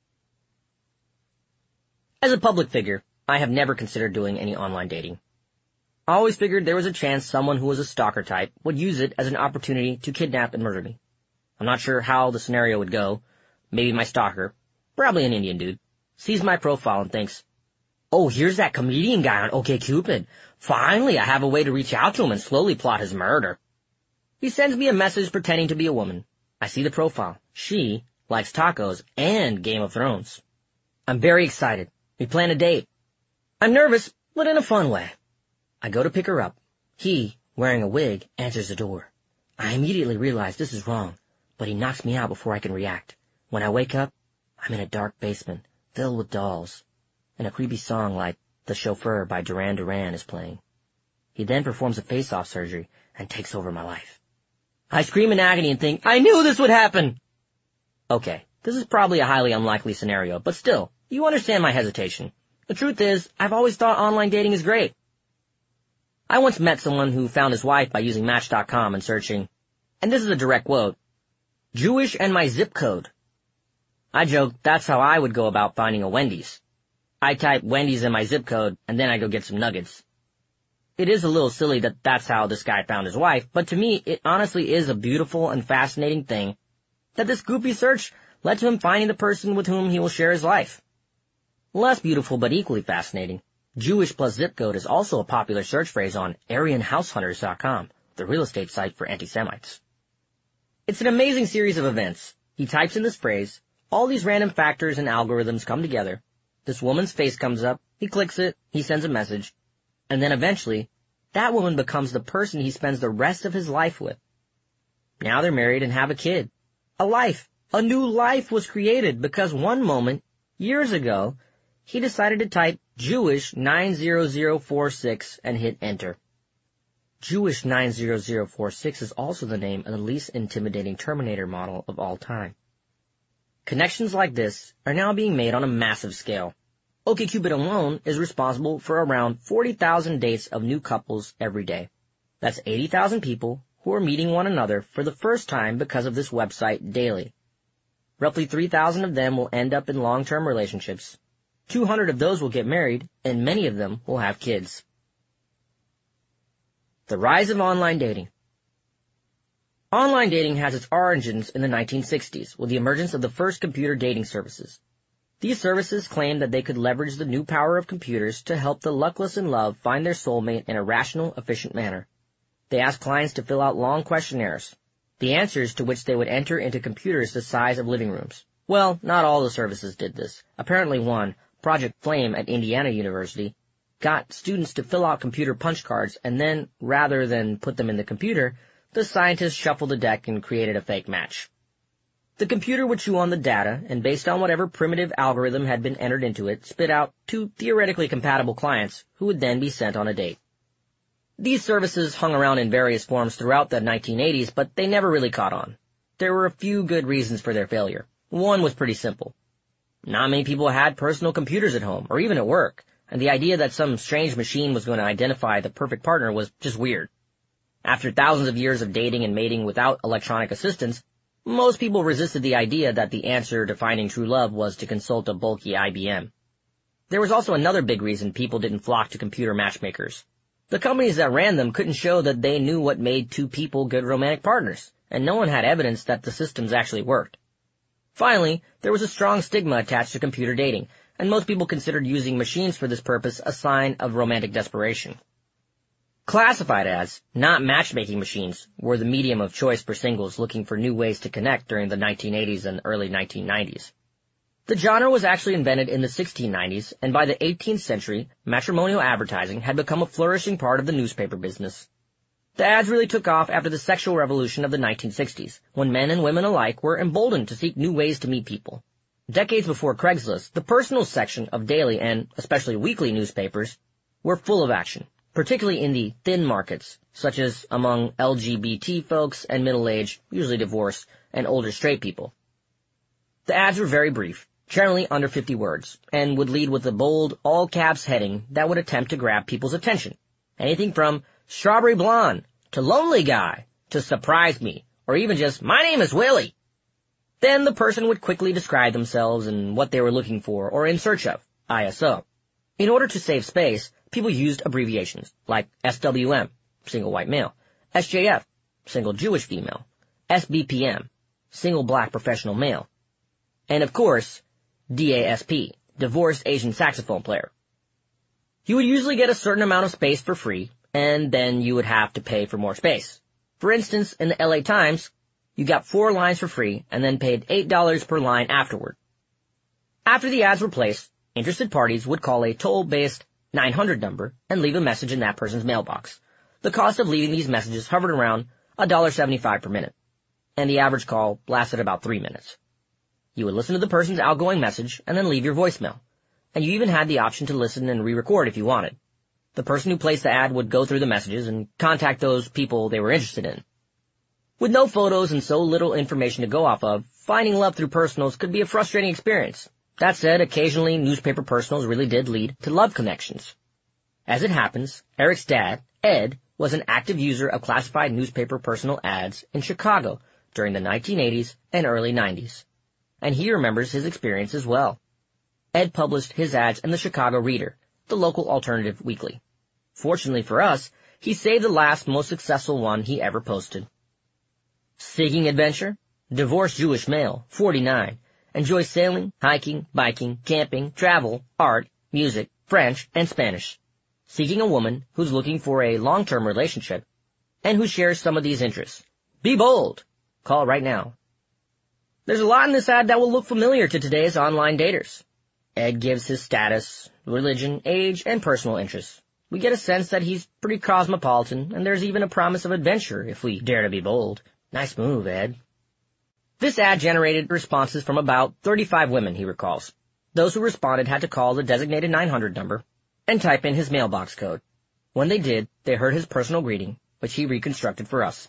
As a public figure, I have never considered doing any online dating. I always figured there was a chance someone who was a stalker type would use it as an opportunity to kidnap and murder me. I'm not sure how the scenario would go. Maybe my stalker, probably an Indian dude, sees my profile and thinks, "Oh, here's that comedian guy on OkCupid. Finally, I have a way to reach out to him and slowly plot his murder." He sends me a message pretending to be a woman. I see the profile. She likes tacos and Game of Thrones. I'm very excited. We plan a date. I'm nervous, but in a fun way. I go to pick her up. He, wearing a wig, answers the door. I immediately realize this is wrong, but he knocks me out before I can react. When I wake up, I'm in a dark basement, filled with dolls, and a creepy song like The Chauffeur by Duran Duran is playing. He then performs a face-off surgery and takes over my life. I scream in agony and think, I knew this would happen! Okay, this is probably a highly unlikely scenario, but still, you understand my hesitation. The truth is, I've always thought online dating is great. I once met someone who found his wife by using Match.com and searching, and this is a direct quote, "Jewish and my zip code." I joked that's how I would go about finding a Wendy's. I type Wendy's in my zip code, and then I go get some nuggets. It is a little silly that that's how this guy found his wife, but to me, it honestly is a beautiful and fascinating thing that this goofy search led to him finding the person with whom he will share his life. Less beautiful but equally fascinating, Jewish plus zip code is also a popular search phrase on AryanHouseHunters.com, the real estate site for anti-Semites. It's an amazing series of events. He types in this phrase, all these random factors and algorithms come together, this woman's face comes up, he clicks it, he sends a message, and then eventually, that woman becomes the person he spends the rest of his life with. Now they're married and have a kid. A new life was created because one moment, years ago, he decided to type Jewish 90046 and hit enter. Jewish 90046 is also the name of the least intimidating Terminator model of all time. Connections like this are now being made on a massive scale. OkCupid alone is responsible for around 40,000 dates of new couples every day. That's 80,000 people who are meeting one another for the first time because of this website daily. Roughly 3,000 of them will end up in long-term relationships. 200 of those will get married, and many of them will have kids. The rise of online dating. Online dating has its origins in the 1960s with the emergence of the first computer dating services. These services claimed that they could leverage the new power of computers to help the luckless in love find their soulmate in a rational, efficient manner. They asked clients to fill out long questionnaires, the answers to which they would enter into computers the size of living rooms. Well, not all the services did this. Apparently one, Project Flame at Indiana University, got students to fill out computer punch cards, and then, rather than put them in the computer, the scientists shuffled the deck and created a fake match. The computer would chew on the data, and based on whatever primitive algorithm had been entered into it, spit out 2 theoretically compatible clients who would then be sent on a date. These services hung around in various forms throughout the 1980s, but they never really caught on. There were a few good reasons for their failure. One was pretty simple. Not many people had personal computers at home, or even at work, and the idea that some strange machine was going to identify the perfect partner was just weird. After thousands of years of dating and mating without electronic assistance, most people resisted the idea that the answer to finding true love was to consult a bulky IBM. There was also another big reason people didn't flock to computer matchmakers. The companies that ran them couldn't show that they knew what made 2 people good romantic partners, and no one had evidence that the systems actually worked. Finally, there was a strong stigma attached to computer dating, and most people considered using machines for this purpose a sign of romantic desperation. Classified ads, not matchmaking machines, were the medium of choice for singles looking for new ways to connect during the 1980s and early 1990s. The genre was actually invented in the 1690s, and by the 18th century, matrimonial advertising had become a flourishing part of the newspaper business. The ads really took off after the sexual revolution of the 1960s, when men and women alike were emboldened to seek new ways to meet people. Decades before Craigslist, the personal section of daily and especially weekly newspapers were full of action, particularly in the thin markets, such as among LGBT folks and middle-aged, usually divorced, and older straight people. The ads were very brief, generally under 50 words, and would lead with a bold, all-caps heading that would attempt to grab people's attention. Anything from Strawberry Blonde, to Lonely Guy, to Surprise Me, or even just, My name is Willie. Then the person would quickly describe themselves and what they were looking for or in search of, ISO. In order to save space, people used abbreviations like SWM, single white male, SJF, single Jewish female, SBPM, single black professional male, and of course, DASP, divorced Asian saxophone player. You would usually get a certain amount of space for free, and then you would have to pay for more space. For instance, in the LA Times, you got 4 lines for free and then paid $8 per line afterward. After the ads were placed, interested parties would call a toll-based 900 number and leave a message in that person's mailbox. The cost of leaving these messages hovered around $1.75 per minute, and the average call lasted about 3 minutes. You would listen to the person's outgoing message and then leave your voicemail, and you even had the option to listen and re-record if you wanted. The person who placed the ad would go through the messages and contact those people they were interested in. With no photos and so little information to go off of, finding love through personals could be a frustrating experience. That said, occasionally newspaper personals really did lead to love connections. As it happens, Eric's dad, Ed, was an active user of classified newspaper personal ads in Chicago during the 1980s and early 90s. And he remembers his experience as well. Ed published his ads in the Chicago Reader, the local alternative weekly. Fortunately for us, he saved the last most successful one he ever posted. Seeking adventure? Divorced Jewish male, 49. Enjoys sailing, hiking, biking, camping, travel, art, music, French, and Spanish. Seeking a woman who's looking for a long-term relationship and who shares some of these interests. Be bold. Call right now. There's a lot in this ad that will look familiar to today's online daters. Ed gives his status, religion, age, and personal interests. We get a sense that he's pretty cosmopolitan, and there's even a promise of adventure if we dare to be bold. Nice move, Ed. This ad generated responses from about 35 women, he recalls. Those who responded had to call the designated 900 number and type in his mailbox code. When they did, they heard his personal greeting, which he reconstructed for us.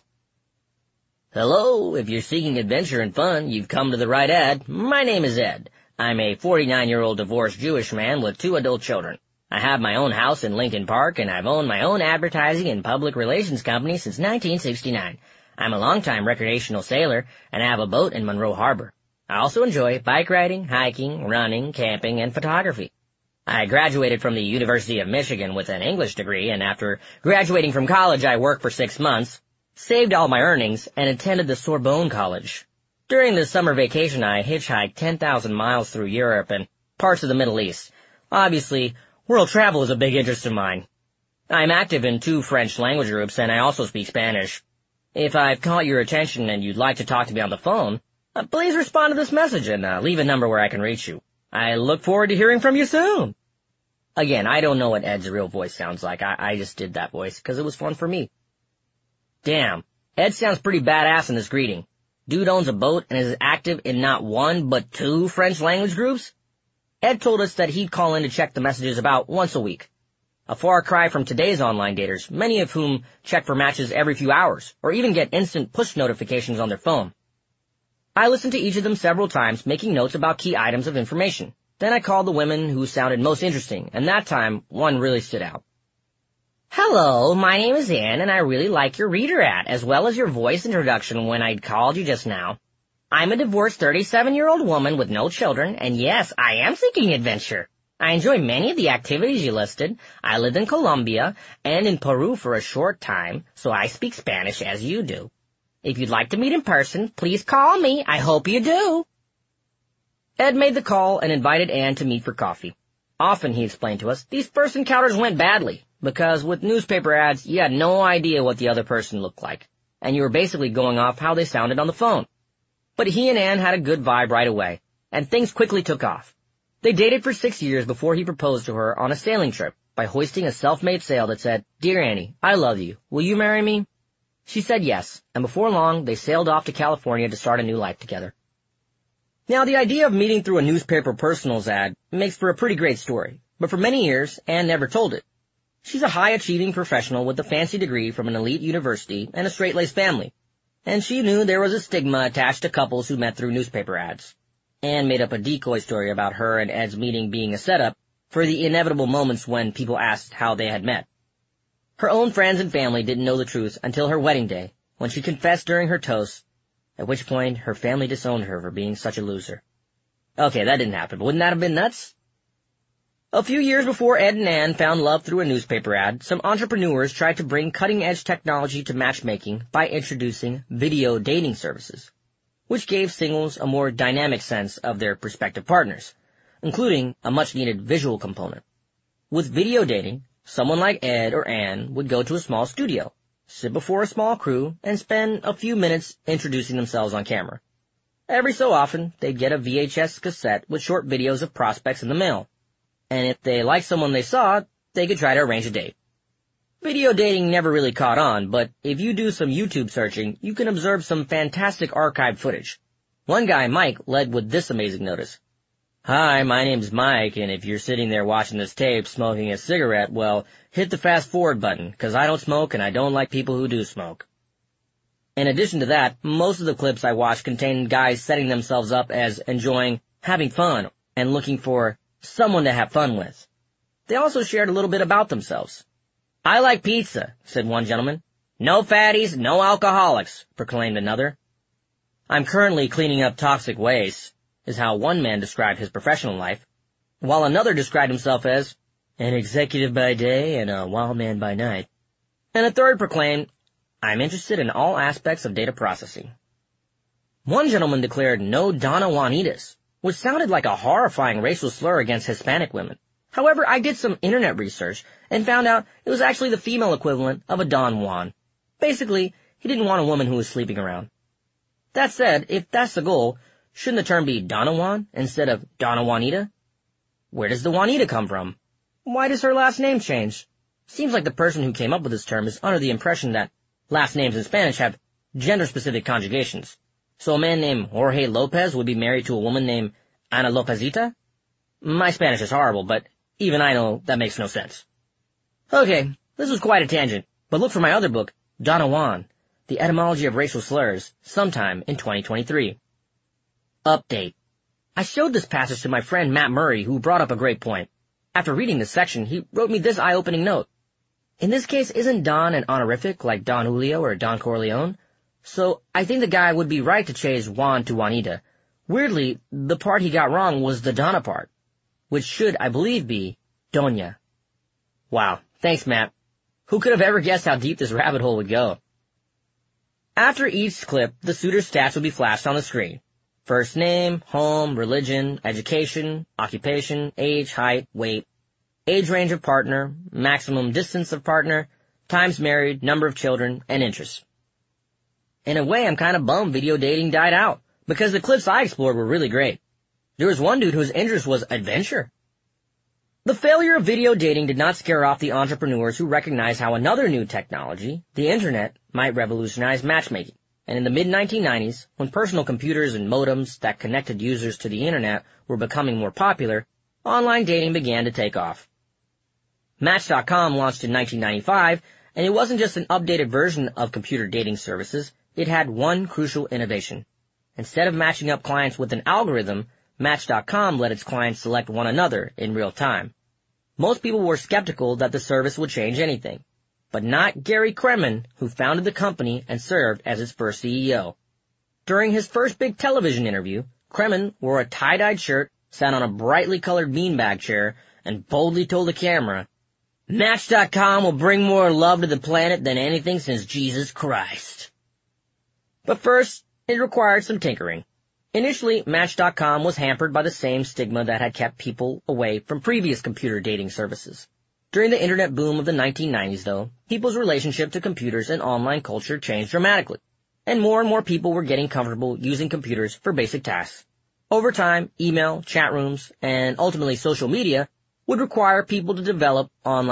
Hello, if you're seeking adventure and fun, you've come to the right ad. My name is Ed. I'm a 49-year-old divorced Jewish man with 2 adult children. I have my own house in Lincoln Park, and I've owned my own advertising and public relations company since 1969. I'm a longtime recreational sailor, and I have a boat in Monroe Harbor. I also enjoy bike riding, hiking, running, camping, and photography. I graduated from the University of Michigan with an English degree, and after graduating from college I worked for 6 months, saved all my earnings, and attended the Sorbonne College. During the summer vacation I hitchhiked 10,000 miles through Europe and parts of the Middle East. Obviously, world travel is a big interest of mine. I'm active in 2 French language groups, and I also speak Spanish. If I've caught your attention and you'd like to talk to me on the phone, please respond to this message and leave a number where I can reach you. I look forward to hearing from you soon. Again, I don't know what Ed's real voice sounds like. I just did that voice because it was fun for me. Damn, Ed sounds pretty badass in this greeting. Dude owns a boat and is active in not 1 but 2 French language groups? Ed told us that he'd call in to check the messages about once a week. A far cry from today's online daters, many of whom check for matches every few hours, or even get instant push notifications on their phone. I listened to each of them several times, making notes about key items of information. Then I called the women who sounded most interesting, and that time, one really stood out. Hello, my name is Ann, and I really like your reader ad, as well as your voice introduction when I'd called you just now. I'm a divorced 37-year-old woman with no children, and yes, I am seeking adventure. I enjoy many of the activities you listed. I lived in Colombia and in Peru for a short time, so I speak Spanish as you do. If you'd like to meet in person, please call me. I hope you do. Ed made the call and invited Ann to meet for coffee. Often, he explained to us, these first encounters went badly, because with newspaper ads, you had no idea what the other person looked like, and you were basically going off how they sounded on the phone. But he and Ann had a good vibe right away, and things quickly took off. They dated for 6 years before he proposed to her on a sailing trip by hoisting a self-made sail that said, "Dear Annie, I love you. Will you marry me?" She said yes, and before long, they sailed off to California to start a new life together. Now, the idea of meeting through a newspaper personals ad makes for a pretty great story, but for many years, Ann never told it. She's a high-achieving professional with a fancy degree from an elite university and a straight-laced family, and she knew there was a stigma attached to couples who met through newspaper ads. Ann made up a decoy story about her and Ed's meeting being a setup for the inevitable moments when people asked how they had met. Her own friends and family didn't know the truth until her wedding day, when she confessed during her toast, at which point her family disowned her for being such a loser. Okay, that didn't happen, but wouldn't that have been nuts? A few years before Ed and Ann found love through a newspaper ad, some entrepreneurs tried to bring cutting-edge technology to matchmaking by introducing video dating services, which gave singles a more dynamic sense of their prospective partners, including a much-needed visual component. With video dating, someone like Ed or Ann would go to a small studio, sit before a small crew, and spend a few minutes introducing themselves on camera. Every so often, they'd get a VHS cassette with short videos of prospects in the mail, and if they liked someone they saw, they could try to arrange a date. Video dating never really caught on, but if you do some YouTube searching, you can observe some fantastic archived footage. One guy, Mike, led with this amazing notice. "Hi, my name's Mike, and if you're sitting there watching this tape smoking a cigarette, well, hit the fast forward button, 'cause I don't smoke and I don't like people who do smoke." In addition to that, most of the clips I watched contained guys setting themselves up as enjoying having fun and looking for someone to have fun with. They also shared a little bit about themselves. "I like pizza," said one gentleman. "No fatties, no alcoholics," proclaimed another. "I'm currently cleaning up toxic waste," is how one man described his professional life, while another described himself as an executive by day and a wild man by night. And a third proclaimed, "I'm interested in all aspects of data processing." One gentleman declared no Donna Juanitas, which sounded like a horrifying racial slur against Hispanic women. However, I did some internet research and found out it was actually the female equivalent of a Don Juan. Basically, he didn't want a woman who was sleeping around. That said, if that's the goal, shouldn't the term be Donna Juan instead of Donna Juanita? Where does the Juanita come from? Why does her last name change? Seems like the person who came up with this term is under the impression that last names in Spanish have gender-specific conjugations. So a man named Jorge Lopez would be married to a woman named Ana Lopezita? My Spanish is horrible, but even I know that makes no sense. Okay, this was quite a tangent, but look for my other book, Donna Juan, The Etymology of Racial Slurs, sometime in 2023. Update. I showed this passage to my friend Matt Murray, who brought up a great point. After reading this section, he wrote me this eye-opening note. In this case, isn't Don an honorific like Don Julio or Don Corleone? So I think the guy would be right to change Juan to Juanita. Weirdly, the part he got wrong was the Donna part, which should, I believe, be Doña. Wow, thanks, Matt. Who could have ever guessed how deep this rabbit hole would go? After each clip, the suitor's stats would be flashed on the screen. First name, home, religion, education, occupation, age, height, weight, age range of partner, maximum distance of partner, times married, number of children, and interests. In a way, I'm kind of bummed video dating died out, because the clips I explored were really great. There was one dude whose interest was adventure. The failure of video dating did not scare off the entrepreneurs who recognized how another new technology, the internet, might revolutionize matchmaking. And in the mid-1990s, when personal computers and modems that connected users to the internet were becoming more popular, online dating began to take off. Match.com launched in 1995, and it wasn't just an updated version of computer dating services, it had one crucial innovation. Instead of matching up clients with an algorithm, Match.com let its clients select one another in real time. Most people were skeptical that the service would change anything, but not Gary Kremen, who founded the company and served as its first CEO. During his first big television interview, Kremen wore a tie-dyed shirt, sat on a brightly colored beanbag chair, and boldly told the camera, "Match.com will bring more love to the planet than anything since Jesus Christ." But first, it required some tinkering. Initially, Match.com was hampered by the same stigma that had kept people away from previous computer dating services. During the internet boom of the 1990s, though, people's relationship to computers and online culture changed dramatically, and more people were getting comfortable using computers for basic tasks. Over time, email, chat rooms, and ultimately social media would require people to develop online